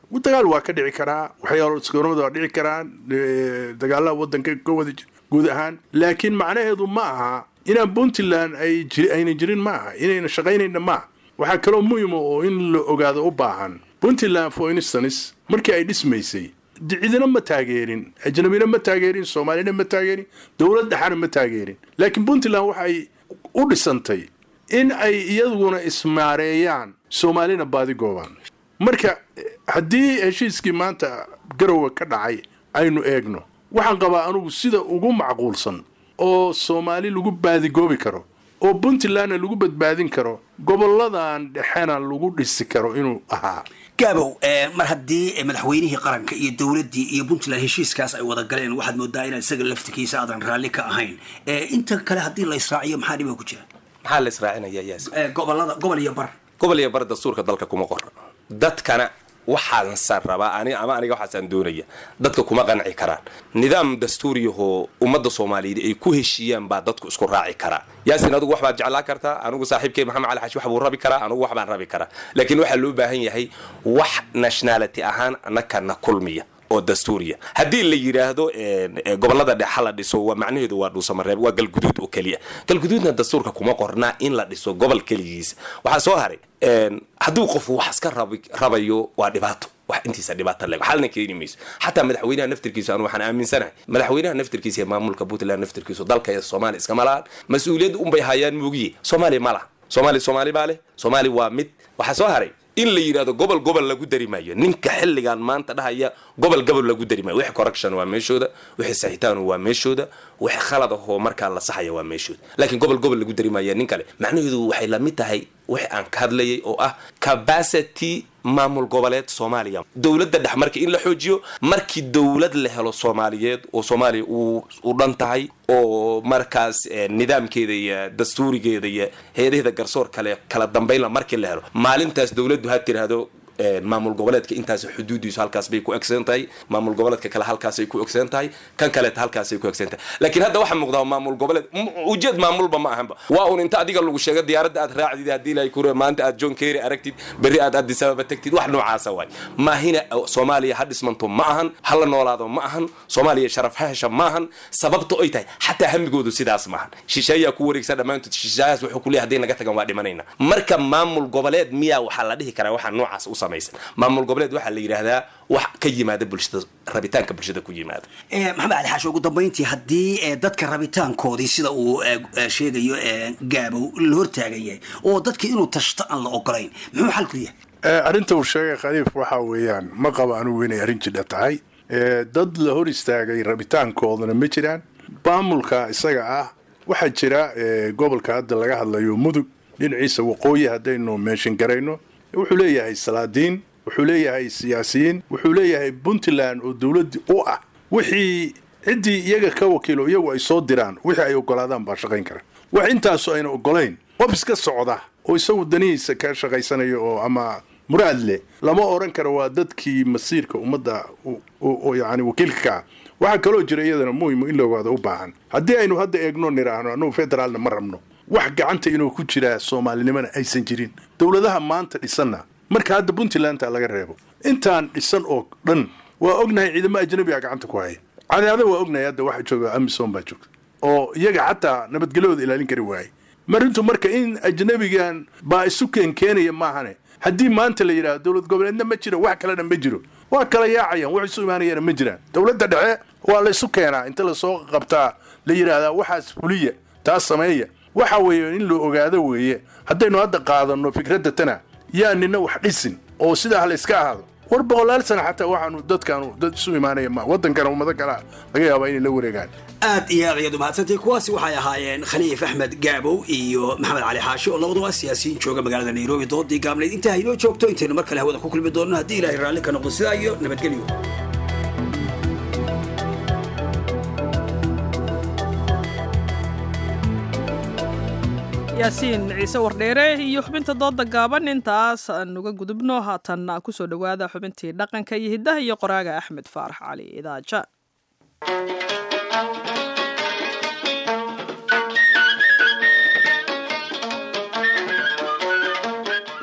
dagaal waa ka dhici karaa waxyaalo iskoormada waa dhici karaan dagaalaha waddanka ka wada guud ahaan laakiin macnaheedu ma aha inaan puntland ay ayna jirin ma aha inayna shaqaynayna ma aha waxaa kaloo muhiima oo in la ogaado u baahan puntland for instance markii ay dhismaysay cidina ma taageerin ajnabina ma taageerin soomaalina ma taageerin dowlad dhexana ma taageerin laakiin puntland waxay u dhisantay in ay iyaduna ismaareeyaan soomaalina baadi goobaan marka haddii heshiiskii maanta garowe ka dhacay aynu eegno waxaan qabaa anugu sida ugu macquulsan oo soomaali lagu baadigoobi karo oo puntlandna lagu badbaadin karo goboladan dhexena lagu dhisi karo inuu ahaa gaabow mar haddii madaxweynihii qaranka iyo dowladdii iyo puntland heshiiskaas ay wada galeen waxaad moodaa inaan isaga laftikiisa aadan raalli ka ahayn inta kale haddii la israaciyo maxaa dhiba ku jira maxaa la israacinaya yaas gobolada gobol iyo bar gobol iyo bar dastuurka dalka kuma qorra dadkana waxaan san rabaa ani ama aniga waxaasaan doonaya dadka kuma qanci karaan nidaam dastuuriyahoo ummadda soomaaliyeed ay ku heshiiyaan baa dadku isku raaci karaa yaasin adigu wax baad jeclaa kartaa anigu saaxiibkay maxamed cali xaashi wax buu rabi karaa anigu wax baan rabi karaa laakiin waxaa loo baahan yahay wax nationality ahaan annakana kulmiya oo dastuuriya haddii la yidhaahdo gobolada dhexa la dhiso waa macnaheedu waa dhuusamareeb waa galguduud oo keliya galguduudna dastuurka kuma qornaa in la dhiso gobol keligiisa waxaa soo haray hadduu qofu wax iska rabayo waa dhibaato wax intiisa dhibaato leg xalna keeni mayso xataa madaxweynaha naftirkiisa anu waxaan aaminsanahay madaxweynaha naftirkiisa ee maamulka puntland naftirkiisu dalka ee soomaali iskama lahan mas-uuliyad unbay hayaan moogiye soomaali ma laha soomaali soomaali baa leh soomaali waa mid waxaa soo haray in la yidhaahdo gobol gobol lagu dari maayo ninka xilligan maanta dhahaya gobol gobol lagu dari maayo wixii correction waa meeshooda wixii saxitaan waa meeshooda wixii khalad ahoo markaa la saxaya waa meeshooda laakiin gobol gobol lagu dari maayo nin kale macnaheedu waxay la mid tahay wixii aan ka hadlayay oo ah capacity maamul goboleed Soomaaliya dawladda dhex markii in la xoojiyo markii dawlad la helo Soomaaliyeed oo Soomaaliya uu u dhan tahay oo markaas nidaamkeeda iyo dastuurigeeda iyo hay'adaha garsoor kale kala dambeyn la markii la helo maalintaas dawladdu ha tiraahdo maamul goboleedka intaas xuduudiisu halkaas bay ku egsantahay maamul goboleedka kale halkaas ay ku egsantahay kan kale halkaas ay ku egsantahay laakiin hadda waxa muuqda maamul goboleed ujeed maamulba ma ahanba waa un inta adiga lagu sheegay diyaaradda aad raacdid hadii la ku maanta aad John Kerry aragtid bari aad Addis Ababa tagtid wax noocaas ah way ma hina Soomaaliya hadismanto ma ahan hal noolaado ma ahan Soomaaliya sharaf hesha ma ahan sababtu ay tahay hatta hamigoodu sidaas ma ahan shisheeya ku wareegsan dhamaantood shisheeyaas wuxuu ku leeyahay naga tagan waa dhimanayna marka maamul goboleed miya waxa la dhihi karaa waxa noocaas u maamul goboleed waxa la yiraahdaa wax ka yimaada bulshada rabitaanka bulshada ku yimaada ee maxamed cali xaashi ugu dambeyntii hadii dadka rabitaankoodii sida uu sheegayo gaabo la hortaagayay oo dadka inuu tashto aan la ogolayn muxuu xal ku yahay arinta uu sheegay khaliif waxa weeyaan ma qaba anigu inay arin jidha tahay dad la hor istaagay rabitaankoodana ma jiraan maamulka isaga ah waxa jira gobolka hadda laga hadlayo mudug dhinaciisa waqooyi hadaynu meeshan garayno wuxuu leeyahay salaadiin wuxuu leeyahay siyaasiyiin wuxuu leeyahay Puntland oo dawlad u ah wixii cidii iyaga ka wakiilo iyagu ay soo diraan wixii ay ogolaadaan ba shaqayn kara wax intaas oo ayna ogolayn qof iska socda oo isagu danihiisa ka shaqaysanayo oo ama muraad leh lama oran karo waa dadkii masiirka ummadda oo yaani wakiilka waxa kaloo jira iyadana muhiim in la ogaado u baahan haddii aynu hadda eegno niraahno anuu federaalna ma rabno wax gacanta inuu ku jira Soomaalinimada aysan jirin dawladaha maanta dhisana marka hadda Puntland laga reebo intaan dhisan oo dhan waa ognahay ciidamada ajnabiga gacanta ku haya cadaada waa ognahay hadda waxa jooga Amisom baa joogta oo iyaga xataa nabadgelyada ilaalin kari waayay marintu marka in ajnabigan baa isu keen keenaya maahane haddii maanta la yiraahdo dawlad goboleedna ma jiro wax kale ma jiro waa kala yaacayaan wax isu imaanayaan ma jiraan dawladda dhexe waa la isu keenaa inta la soo qabtaa la yiraahdo waxaas fuliya taas sameeya waxa weeye in loo ogaado weeye haddaynu hadda qaadano fikradda tana yaa nina wax dhisin oo sidaa la iska ahaado war boqolaal sano xataa waxaanu dadkaanu dad isu imaanaya ma waddankana ummado kale laga yaabaa inay la wareegaan aad iyo aad ayaad umahadsantahay kuwaasi waxay ahaayeen khaliif axmed gaabow iyo maxamed cali xaashi oo labaduba siyaasiyiin jooga magaalada nairobi doodii gaabnayd intaa inoo joogto intaynu mar kale hawada ku kulmi doonno haddii ilaahay raalli ka noqdo sidaa iyo nabadgelyo yaasiin ciise wardheere iyo xubinta dooda gaaban intaas aan uga gudubno haatan ku soo dhawaada xubintii dhaqanka iyo hiddaha iyo qoraaga axmed faarax cali idaaja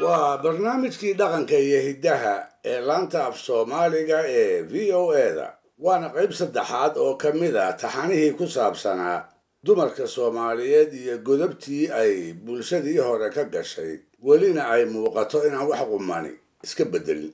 waa barnaamijkii dhaqanka iyo hiddaha ee laanta af soomaaliga ee v o eda waana qayb saddexaad oo ka mid a taxanihii ku saabsanaa dumarka soomaaliyeed iyo godobtii ay bulshadii hore ka gashay welina ay muuqato inaan wax qumani iska beddelin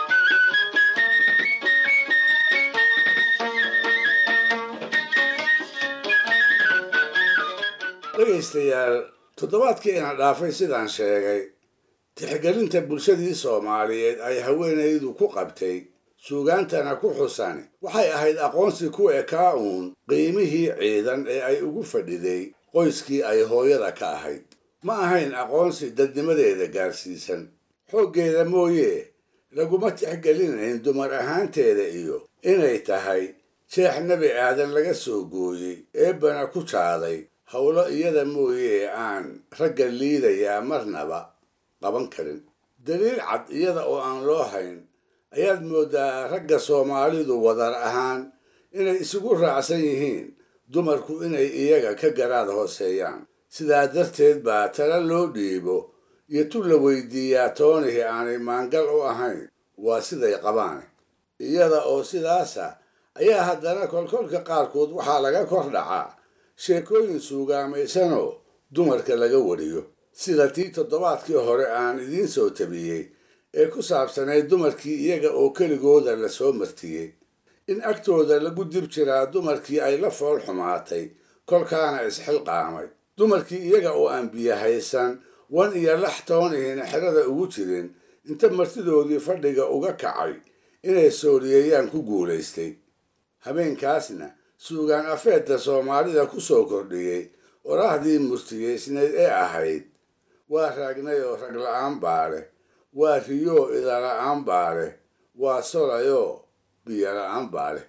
dhegaystayaal toddobaadkii ina dhaafay sidaan sheegay tixgelinta bulshadii soomaaliyeed ay haweenaydu ku qabtay suugaantana ku xusan waxay ahayd aqoonsi ku ekaa uun qiimihii ciidan ee ay ugu fadhiday qoyskii ay hooyada ka ahayd ma ahayn aqoonsi dadnimadeeda gaarsiisan xooggeeda mooye laguma tixgelinayn dumar ahaanteeda iyo inay tahay jeex nebi aadan laga soo gooyey eebbana ku jaaday howlo iyada mooye aan ragga liidayaa marnaba qaban karin daliil cad iyada oo aan loo hayn ayaad mooddaa ragga soomaalidu wadar ahaan inay isugu raacsan yihiin dumarku inay iyaga ka garaad hooseeyaan sidaa darteed baa tala loo dhiibo iyo tu la weydiiyaa toonihii aanay maangal u ahayn waa siday qabaan iyada oo sidaasa ayaa haddana kolkolka qaarkood waxaa laga kor dhacaa sheekooyin suugaamaysanoo dumarka laga wariyo sida tii toddobaadkii hore aan idiin soo tabiyey ee ku saabsanayd dumarkii iyaga oo keligooda la soo martiyey in agtooda lagu dib jiraa dumarkii ay la fool xumaatay kolkaana isxilqaamay dumarkii iyaga oo aan biyo haysan wan iyo lax toonihina xerada ugu jirin inta martidoodii fadhiga uga kacay inay sooriyeeyaan ku guulaystay habeenkaasna suugaan afeedda soomaalida ku soo kordhiyey oraahdii murtiyeysnayd ee ahayd waa raagnay oo rag la-aan baale waa riyoo idala-aan baale waa solayoo biyo la-aan baale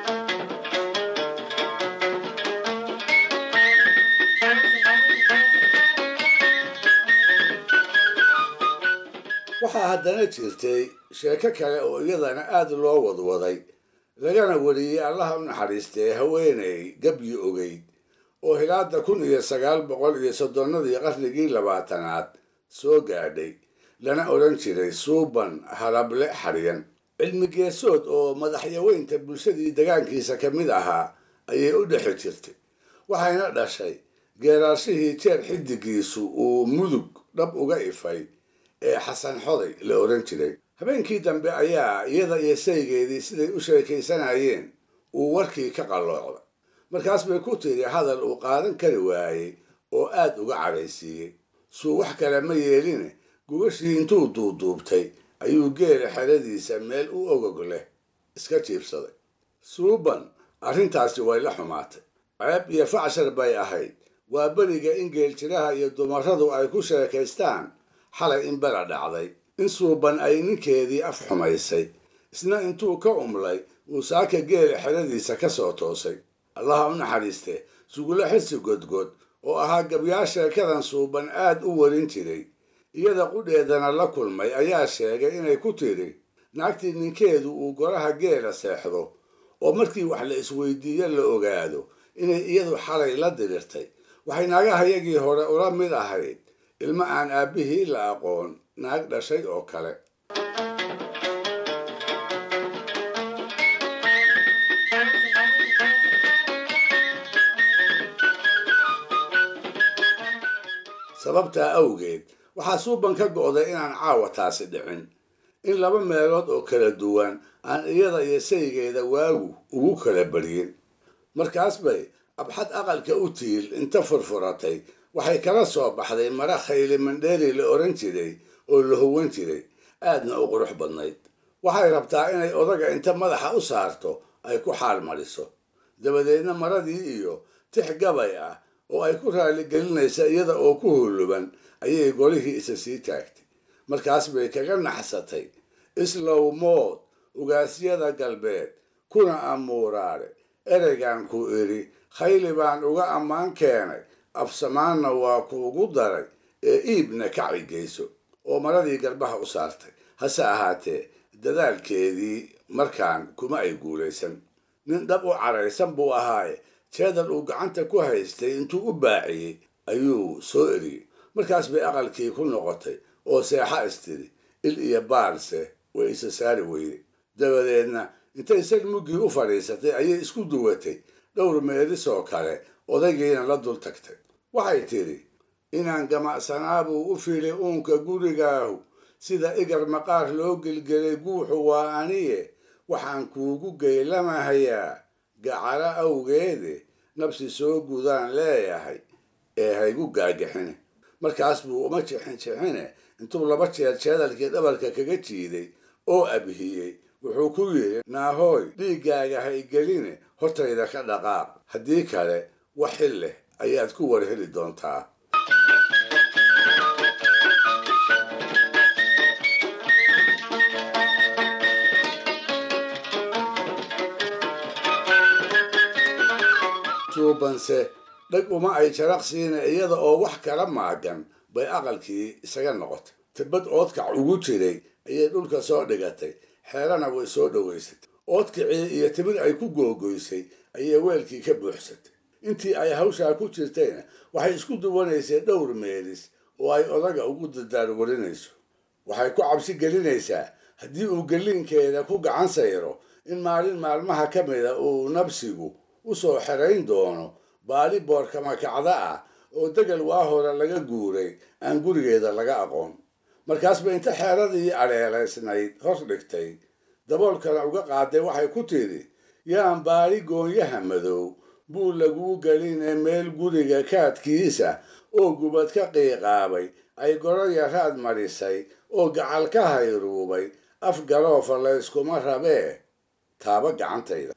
waxaa haddana jirtay sheeko kale oo iyadana aad loo wadwaday lagana wariyey allaha u naxariistee haweenay gabyi ogeyd oo hilaada kun iyo sagaal boqol iyo soddonnadii qarnigii labaatanaad soo gaadhay lana odhan jiray suuban harable xaryan cilmigeesood oo madaxyaweynta bulshadii degaankiisa ka mid ahaa ayay u dhexi jirtay waxayna dhashay geeraarshihii jeer xidigiisu uu mudug dhab uga ifay ee xasan xoday la odhan jiray habeenkii dambe ayaa iyada iyo saygeedii siday u sheekaysanayeen uu warkii ka qalloocday markaas bay ku tiri hadal uu qaadan kari waayey oo aad uga cadhaysiiyey suu wax kale ma yeeline gubashii intuu duuduubtay ayuu geela xeradiisa meel u ogog leh iska jiibsaday suuban arrintaasi way la xumaatay ceeb iyo facshar bay ahayd waa beriga in geeljiraha iyo dumarradu ay ku sheekaystaan xalay in bela dhacday in suuban ay ninkeedii af xumaysay isna intuu ka umlay uu saaka geela xeradiisa ka soo toosay allaha u naxariiste sugulo xirsi godgod oo ahaa gabyaa sheekadan suuban aad u warin jiray iyada qudheedana la kulmay ayaa sheegay inay ku tiri naagtii ninkeedu uu golaha geela seexdo oo markii wax la isweydiiyo la ogaado inay iyadu xalay la dirirtay waxay naagahayagii hore ula mid ahayd ilmo aan aabbihii la aqoon naag dhashay oo kale sababtaa awgeed waxaa suuban ka go'day inaan caawa taasi dhicin in laba meelood oo kala duwan aan iyada iyo saygeeda waagu ugu kala baryin markaas bay abxad aqalka u tiil inta furfuratay waxay kala soo baxday mara khayli mandheeri la odhan jiray oo la howan jiray aadna u qurux badnayd waxay rabtaa inay odaga inta madaxa u saarto ay ku xaal mariso dabadeedna maradii iyo tix gabay ah oo ay ku raaligelinaysa iyada oo ku hulluban ayay golihii isa sii taagtay markaas bay kaga naxsatay islow mood ugaasyada galbeed kuna amuuraare ereygan ku idhi khayli baan uga ammaan keenay absamaanna waa kuugu daray ee iibna ka cigayso oo maradii garbaha u saartay hase ahaatee dadaalkeedii markaan kuma ay guulaysan nin dhab u caraysan buu ahaaye jeedal uu gacanta ku haystay intuu u baaciyey ayuu soo eriyey markaas bay aqalkii ku noqotay oo seexa istiri il iyo baalse way isa saari weyday dabadeedna intay sag muggii u fadhiisatay ayay isku duwatay dhowr meelis oo kale odaygiina la dul tagtay waxay tidhi inaan gamacsanaabuu u fili uunka gurigaahu sida igar maqaar loo gelgelay guuxu waa aniye waxaan kuugu geylamahayaa gacalo awgeede nabsi soo gudaan leeyahay ee haygu gaagixine markaas buu uma jixin jixine intuu laba jeer jeedalkii dhabarka kaga jiiday oo abhiyey wuxuu ku yidhi naahooy dhiiggaaga ha igeline hortayda ka dhaqaaq haddii kale wax xil leh ayaad ku war heli doontaa suubanse dhag uma ay jaraqsiina iyada oo wax kala maagan bay aqalkii isaga noqotay tibad oodkac ugu jiray ayay dhulka soo dhigatay xeerana way soo dhowaysatay oodkicii iyo timid ay ku googoysay ayay weelkii ka buuxsatay intii ay hawshaa ku jirtayna waxay isku duwanaysay dhowr meelis oo ay odaga ugu dardaarwarinayso waxay ku cabsi gelinaysaa haddii uu gelliinkeeda ku gacan sayro in maalin maalmaha ka mida uu nabsigu u soo xerayn doono baali boorkama kacda ah oo degal waa hore laga guuray aan gurigeeda laga aqoon markaasba inta xeeradii aleelaysnayd hor dhigtay daboolkana uga qaaday waxay ku tidhi yaan baali goonyaha madow buu laguu gelinee meel guriga kaadkiisa oo gubad ka qiiqaabay ay goro yaraad marisay oo gacal ka hayruubay af garoofa layskuma rabee taaba gacantayda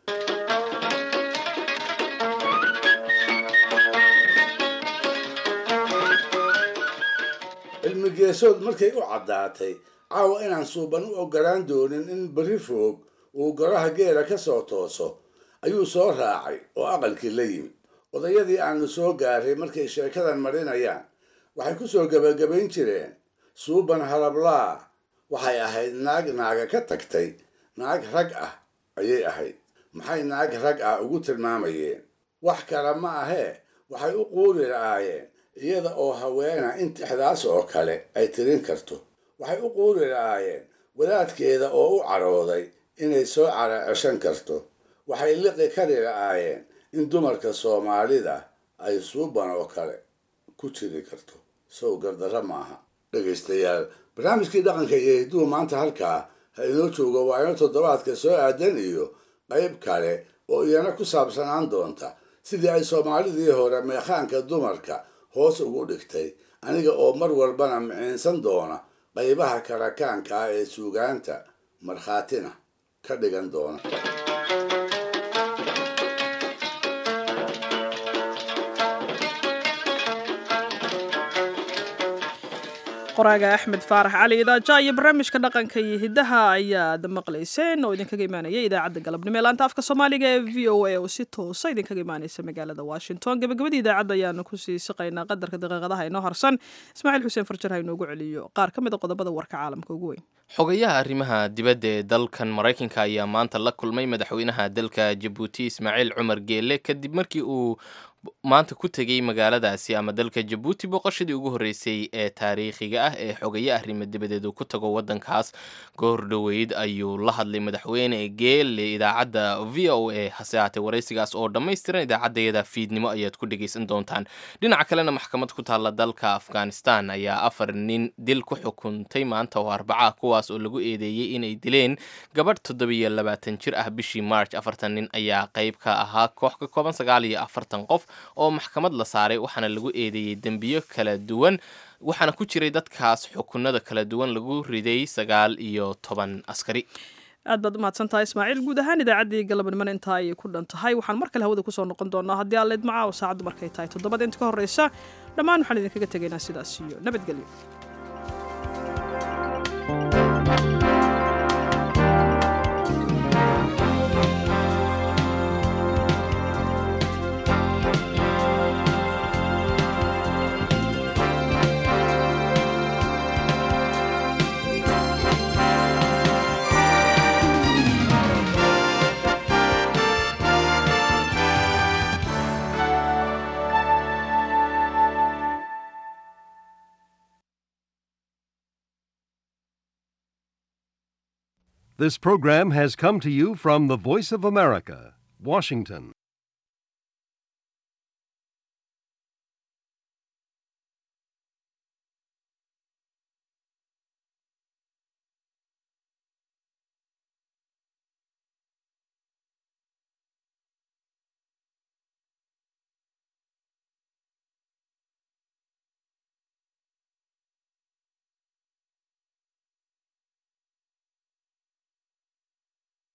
cilmigeesood markay u caddaatay caawa inaan suuban u ogolaan doonin in berri foog uu golaha geela ka soo tooso ayuu soo raacay oo aqalkii la yimid odayadii aanu soo gaaray markay sheekadan marinayaan waxay ku soo gebagabayn jireen suuban halablaa waxay ahayd naag naaga ka tagtay naag rag ah ayay ahayd maxay naag rag ah ugu tilmaamayeen wax kale ma ahee waxay u quuri la'aayeen iyada oo haweena in tixdaas oo kale ay tirin karto waxay u quuri la'aayeen wadaadkeeda oo u carooday inay soo cara ceshan karto waxay liqi kari la'aayeen in dumarka soomaalida ay suuban oo kale ku jiri karto sow gardarra maaha dhegaystayaal barnaamijkii dhaqanka iyo hidduu maanta halkaa ha inoo joogo waa ino toddobaadka soo aadan iyo qayb kale oo iyana ku saabsanaan doonta sidii ay soomaalidii hore meekhaanka dumarka hoos ugu dhigtay aniga oo mar walbana miciinsan doona qaybaha karakaanka ah ee suugaanta markhaatina ka dhigan doona qoraaga axmed faarax cali idaaja iyo barnaamijka dhaqanka iyo hiddaha ayaad maqlayseen oo idinkaga imaanaya idaacadda galabnimo ee laanta afka soomaaliga ee v o a oo si toosa idinkaga imaanaysa magaalada washington gabagabadii idaacadda ayaanu kusii siqaynaa qadarka daqiiqadaha inoo harsan ismaaciil xuseen farjar ha inoogu celiyo qaar ka mid a qodobada warka caalamka ugu weyn xogayaha arrimaha dibadda ee dalkan maraykanka ayaa maanta la kulmay madaxweynaha dalka jabuuti ismaaciil cumar geele kadib markii uu maanta ku tegey magaaladaasi ama dalka jabuuti boqoshadii ugu horreysay ee taariikhiga ah ee xogaye arrimo dibadeed uu ku tago waddankaas goor dhoweyd ayuu la hadlay madaxweyne geele idaacadda v o a hase haatee waraysigaas oo dhammaystiran idaacaddayada fiidnimo ayaad ku dhegaysan doontaan dhinaca kalena maxkamad ku taalla dalka afghanistan ayaa afar nin dil ku xukuntay maanta oo arbaca kuwaas oo lagu eedeeyey inay dileen gabadh toddobiyo labaatan jir ah bishii march afartan nin ayaa qayb ka ahaa koox ka kooban sagaal iyo afartan qof oo maxkamad la saaray waxaana lagu eedeeyey dembiyo kala duwan waxaana ku jiray dadkaas xukunada kala duwan lagu riday sagaal iyo toban askari aad baad umahadsan tahay ismaaciil guud ahaan idaacaddii galabnimona intaa ayay ku dhan tahay waxaan mar kale hawada kusoo noqon doonaa haddii aan leedmacaa oo saacaddu markay tahay toddobada inta ka horreysa dhammaan waxaan idinkaga tegaynaa sidaas iyo nabadgelyo This program has come to you from the Voice of America, Washington.